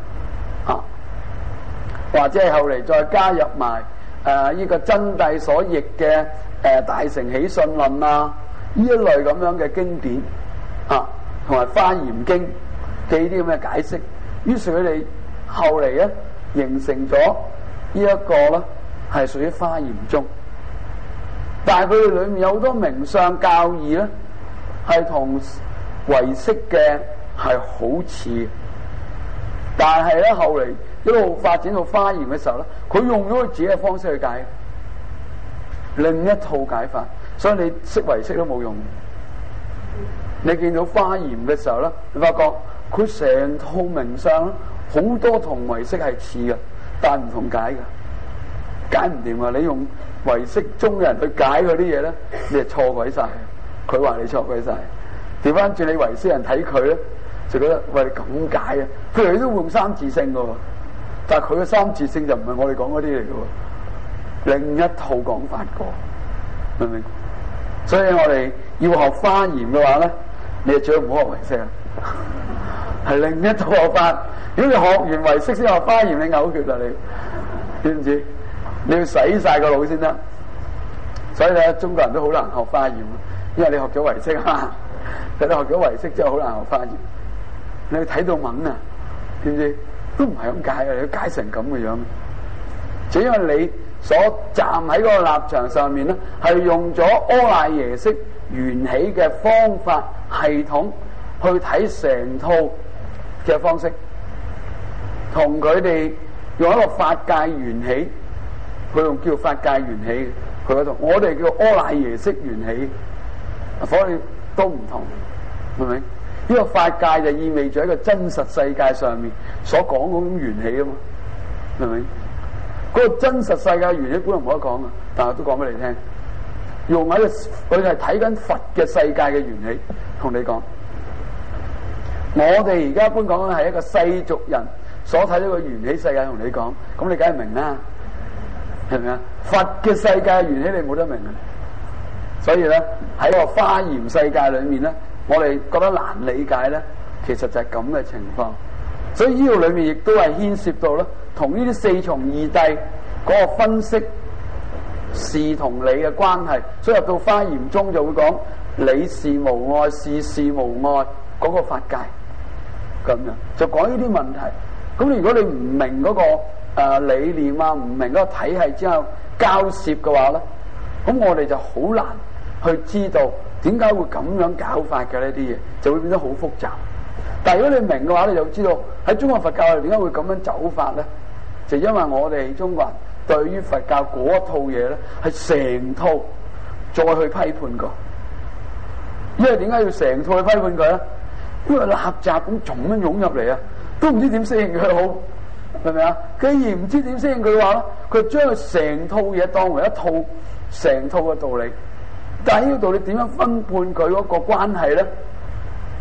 或者係後嚟再加入埋呢個真諦所譯嘅大乘起信論啊，呢一類咁樣嘅經典同埋華嚴經嘅呢啲咁嘅解釋，於是佢哋後嚟咧形成咗呢一個咧係屬於華嚴宗，但係佢哋裏面有好多名相教義咧係同唯識嘅係好似，但係咧後嚟一路發展到華嚴嘅時候咧，佢用咗佢自己嘅方式去解另一套解法，所以你識唯識都冇用。你見到華嚴嘅時候咧，你發覺佢成套名相好多同唯識係似嘅，但係唔同解嘅，解唔掂啊！你用唯識中嘅人去解嗰啲嘢咧，你係錯鬼晒，佢話你錯鬼晒。調翻轉你唯識人睇佢咧，就覺得喂，咁解啊！譬如佢都會用三字性嘅喎，但係佢嘅三字性就唔係我哋講嗰啲嚟嘅喎，另一套講法過，明唔明？所以我哋要學華嚴嘅話咧，你就最好唔好學唯識啊，係另一套學法。如果你學完唯識先學華嚴，你嘔血啦你，知唔知？你要洗晒個腦先得。所以咧，中國人都好難學華嚴，因為你學咗唯識啊。但你學咗唯識之後好難學華嚴，你睇到文啊，知唔知？都唔係咁解啊！你解成咁嘅樣，就因為你所站喺嗰個立場上面咧，係用咗阿賴耶識緣起嘅方法系統去睇成套嘅方式，同佢哋用一個法界緣起，佢用叫法界緣起，佢嗰度我哋叫阿賴耶識緣起，所以都唔同，明唔明？呢個法界就意味住一個真實世界上面所講嗰種緣起啊嘛，明唔明？嗰個真實世界緣起本來唔可以講啊，但係都講俾你聽。用喺個佢係睇緊佛嘅世界嘅緣起，同你講。我哋而家一般講緊係一個世俗人所睇到個緣起世界，同你講，咁你梗係明啦，係咪啊？佛嘅世界緣起你冇得明啊！所以咧喺個華嚴世界裏面咧，我哋覺得難理解咧，其實就係咁嘅情況。所以呢度裏面亦都係牽涉到咧，同呢啲四重義諦嗰個分析事同理嘅關係。所以入到華嚴宗就會講理事無礙，事無礙嗰個法界咁樣，就講呢啲問題。咁如果你唔明嗰個理念啊，唔明嗰個體系之後交涉嘅話咧，咁我哋就好難去知道點解會咁樣搞法嘅呢啲嘢，就會變得好複雜。但係如果你明嘅話，你就知道喺中國佛教點解會咁樣走法咧？就因為我哋中國人對於佛教嗰一套嘢咧，係成套再去批判過。因為點解要成套去批判佢咧？因為垃圾咁重咁湧入嚟啊，都唔知點適應佢好，係咪啊？既然唔知點適應佢嘅話咧，佢將佢成套嘢當為一套成套嘅道理。但係呢個道理點樣分判佢嗰個關係咧？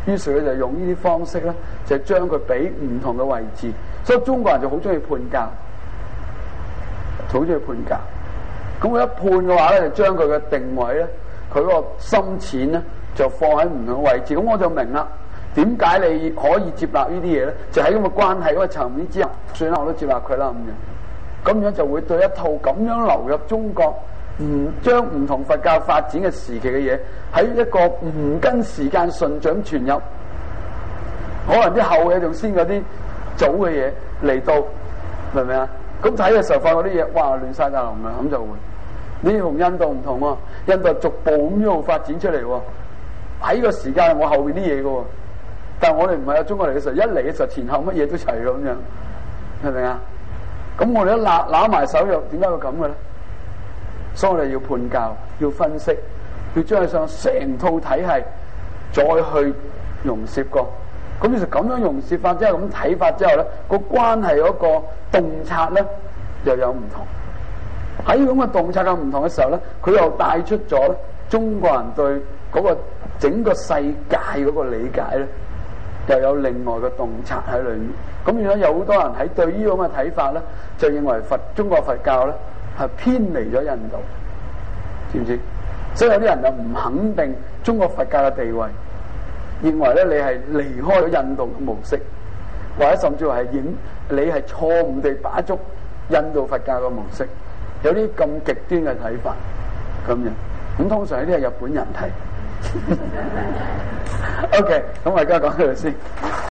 於是佢就用呢啲方式咧，就將佢俾唔同嘅位置。所以中國人就好中意判教，好中意判教。咁佢一判嘅話咧，就將佢嘅定位咧，佢嗰個深淺咧，就放喺唔同嘅位置。咁我就明啦，點解你可以接納呢啲嘢咧？就喺咁嘅關係嗰個層面之下，算啦，我都接納佢啦咁樣。咁樣就會對一套咁樣流入中國，將唔同佛教發展嘅時期嘅嘢，喺一個唔跟時間順序傳入，可能啲後嘢仲先嗰啲早嘅嘢嚟到，明唔明啊？咁睇嘅時候發覺啲嘢，哇亂晒大龍啦，咁就會。呢同印度唔同喎，印度逐步咁一路發展出嚟喎。喺個時間我後邊啲嘢嘅喎，但係我哋唔係啊！中國嚟嘅時候，一嚟嘅時候前後乜嘢都齊咁樣，明唔明啊？咁我哋一揦埋手又點解會咁嘅咧？所以我哋要判教，要分析，要將佢上成套體系再去融攝過。咁其實咁樣融攝法之後，咁睇法之後咧，個關係嗰個洞察咧又有唔同。喺咁嘅洞察嘅唔同嘅時候咧，佢又帶出咗咧中國人對嗰個整個世界嗰個理解咧，又有另外嘅洞察喺裏面。咁而家有好多人喺對呢種嘅睇法咧，就認為中國佛教咧係偏離咗印度，知唔知？所以有啲人就唔肯定中國佛教嘅地位，認為咧你係離開咗印度嘅模式，或者甚至話係你係錯誤地把捉印度佛教嘅模式，有啲咁極端嘅睇法咁樣。咁通常呢啲係日本人睇。OK，咁我而家講到先。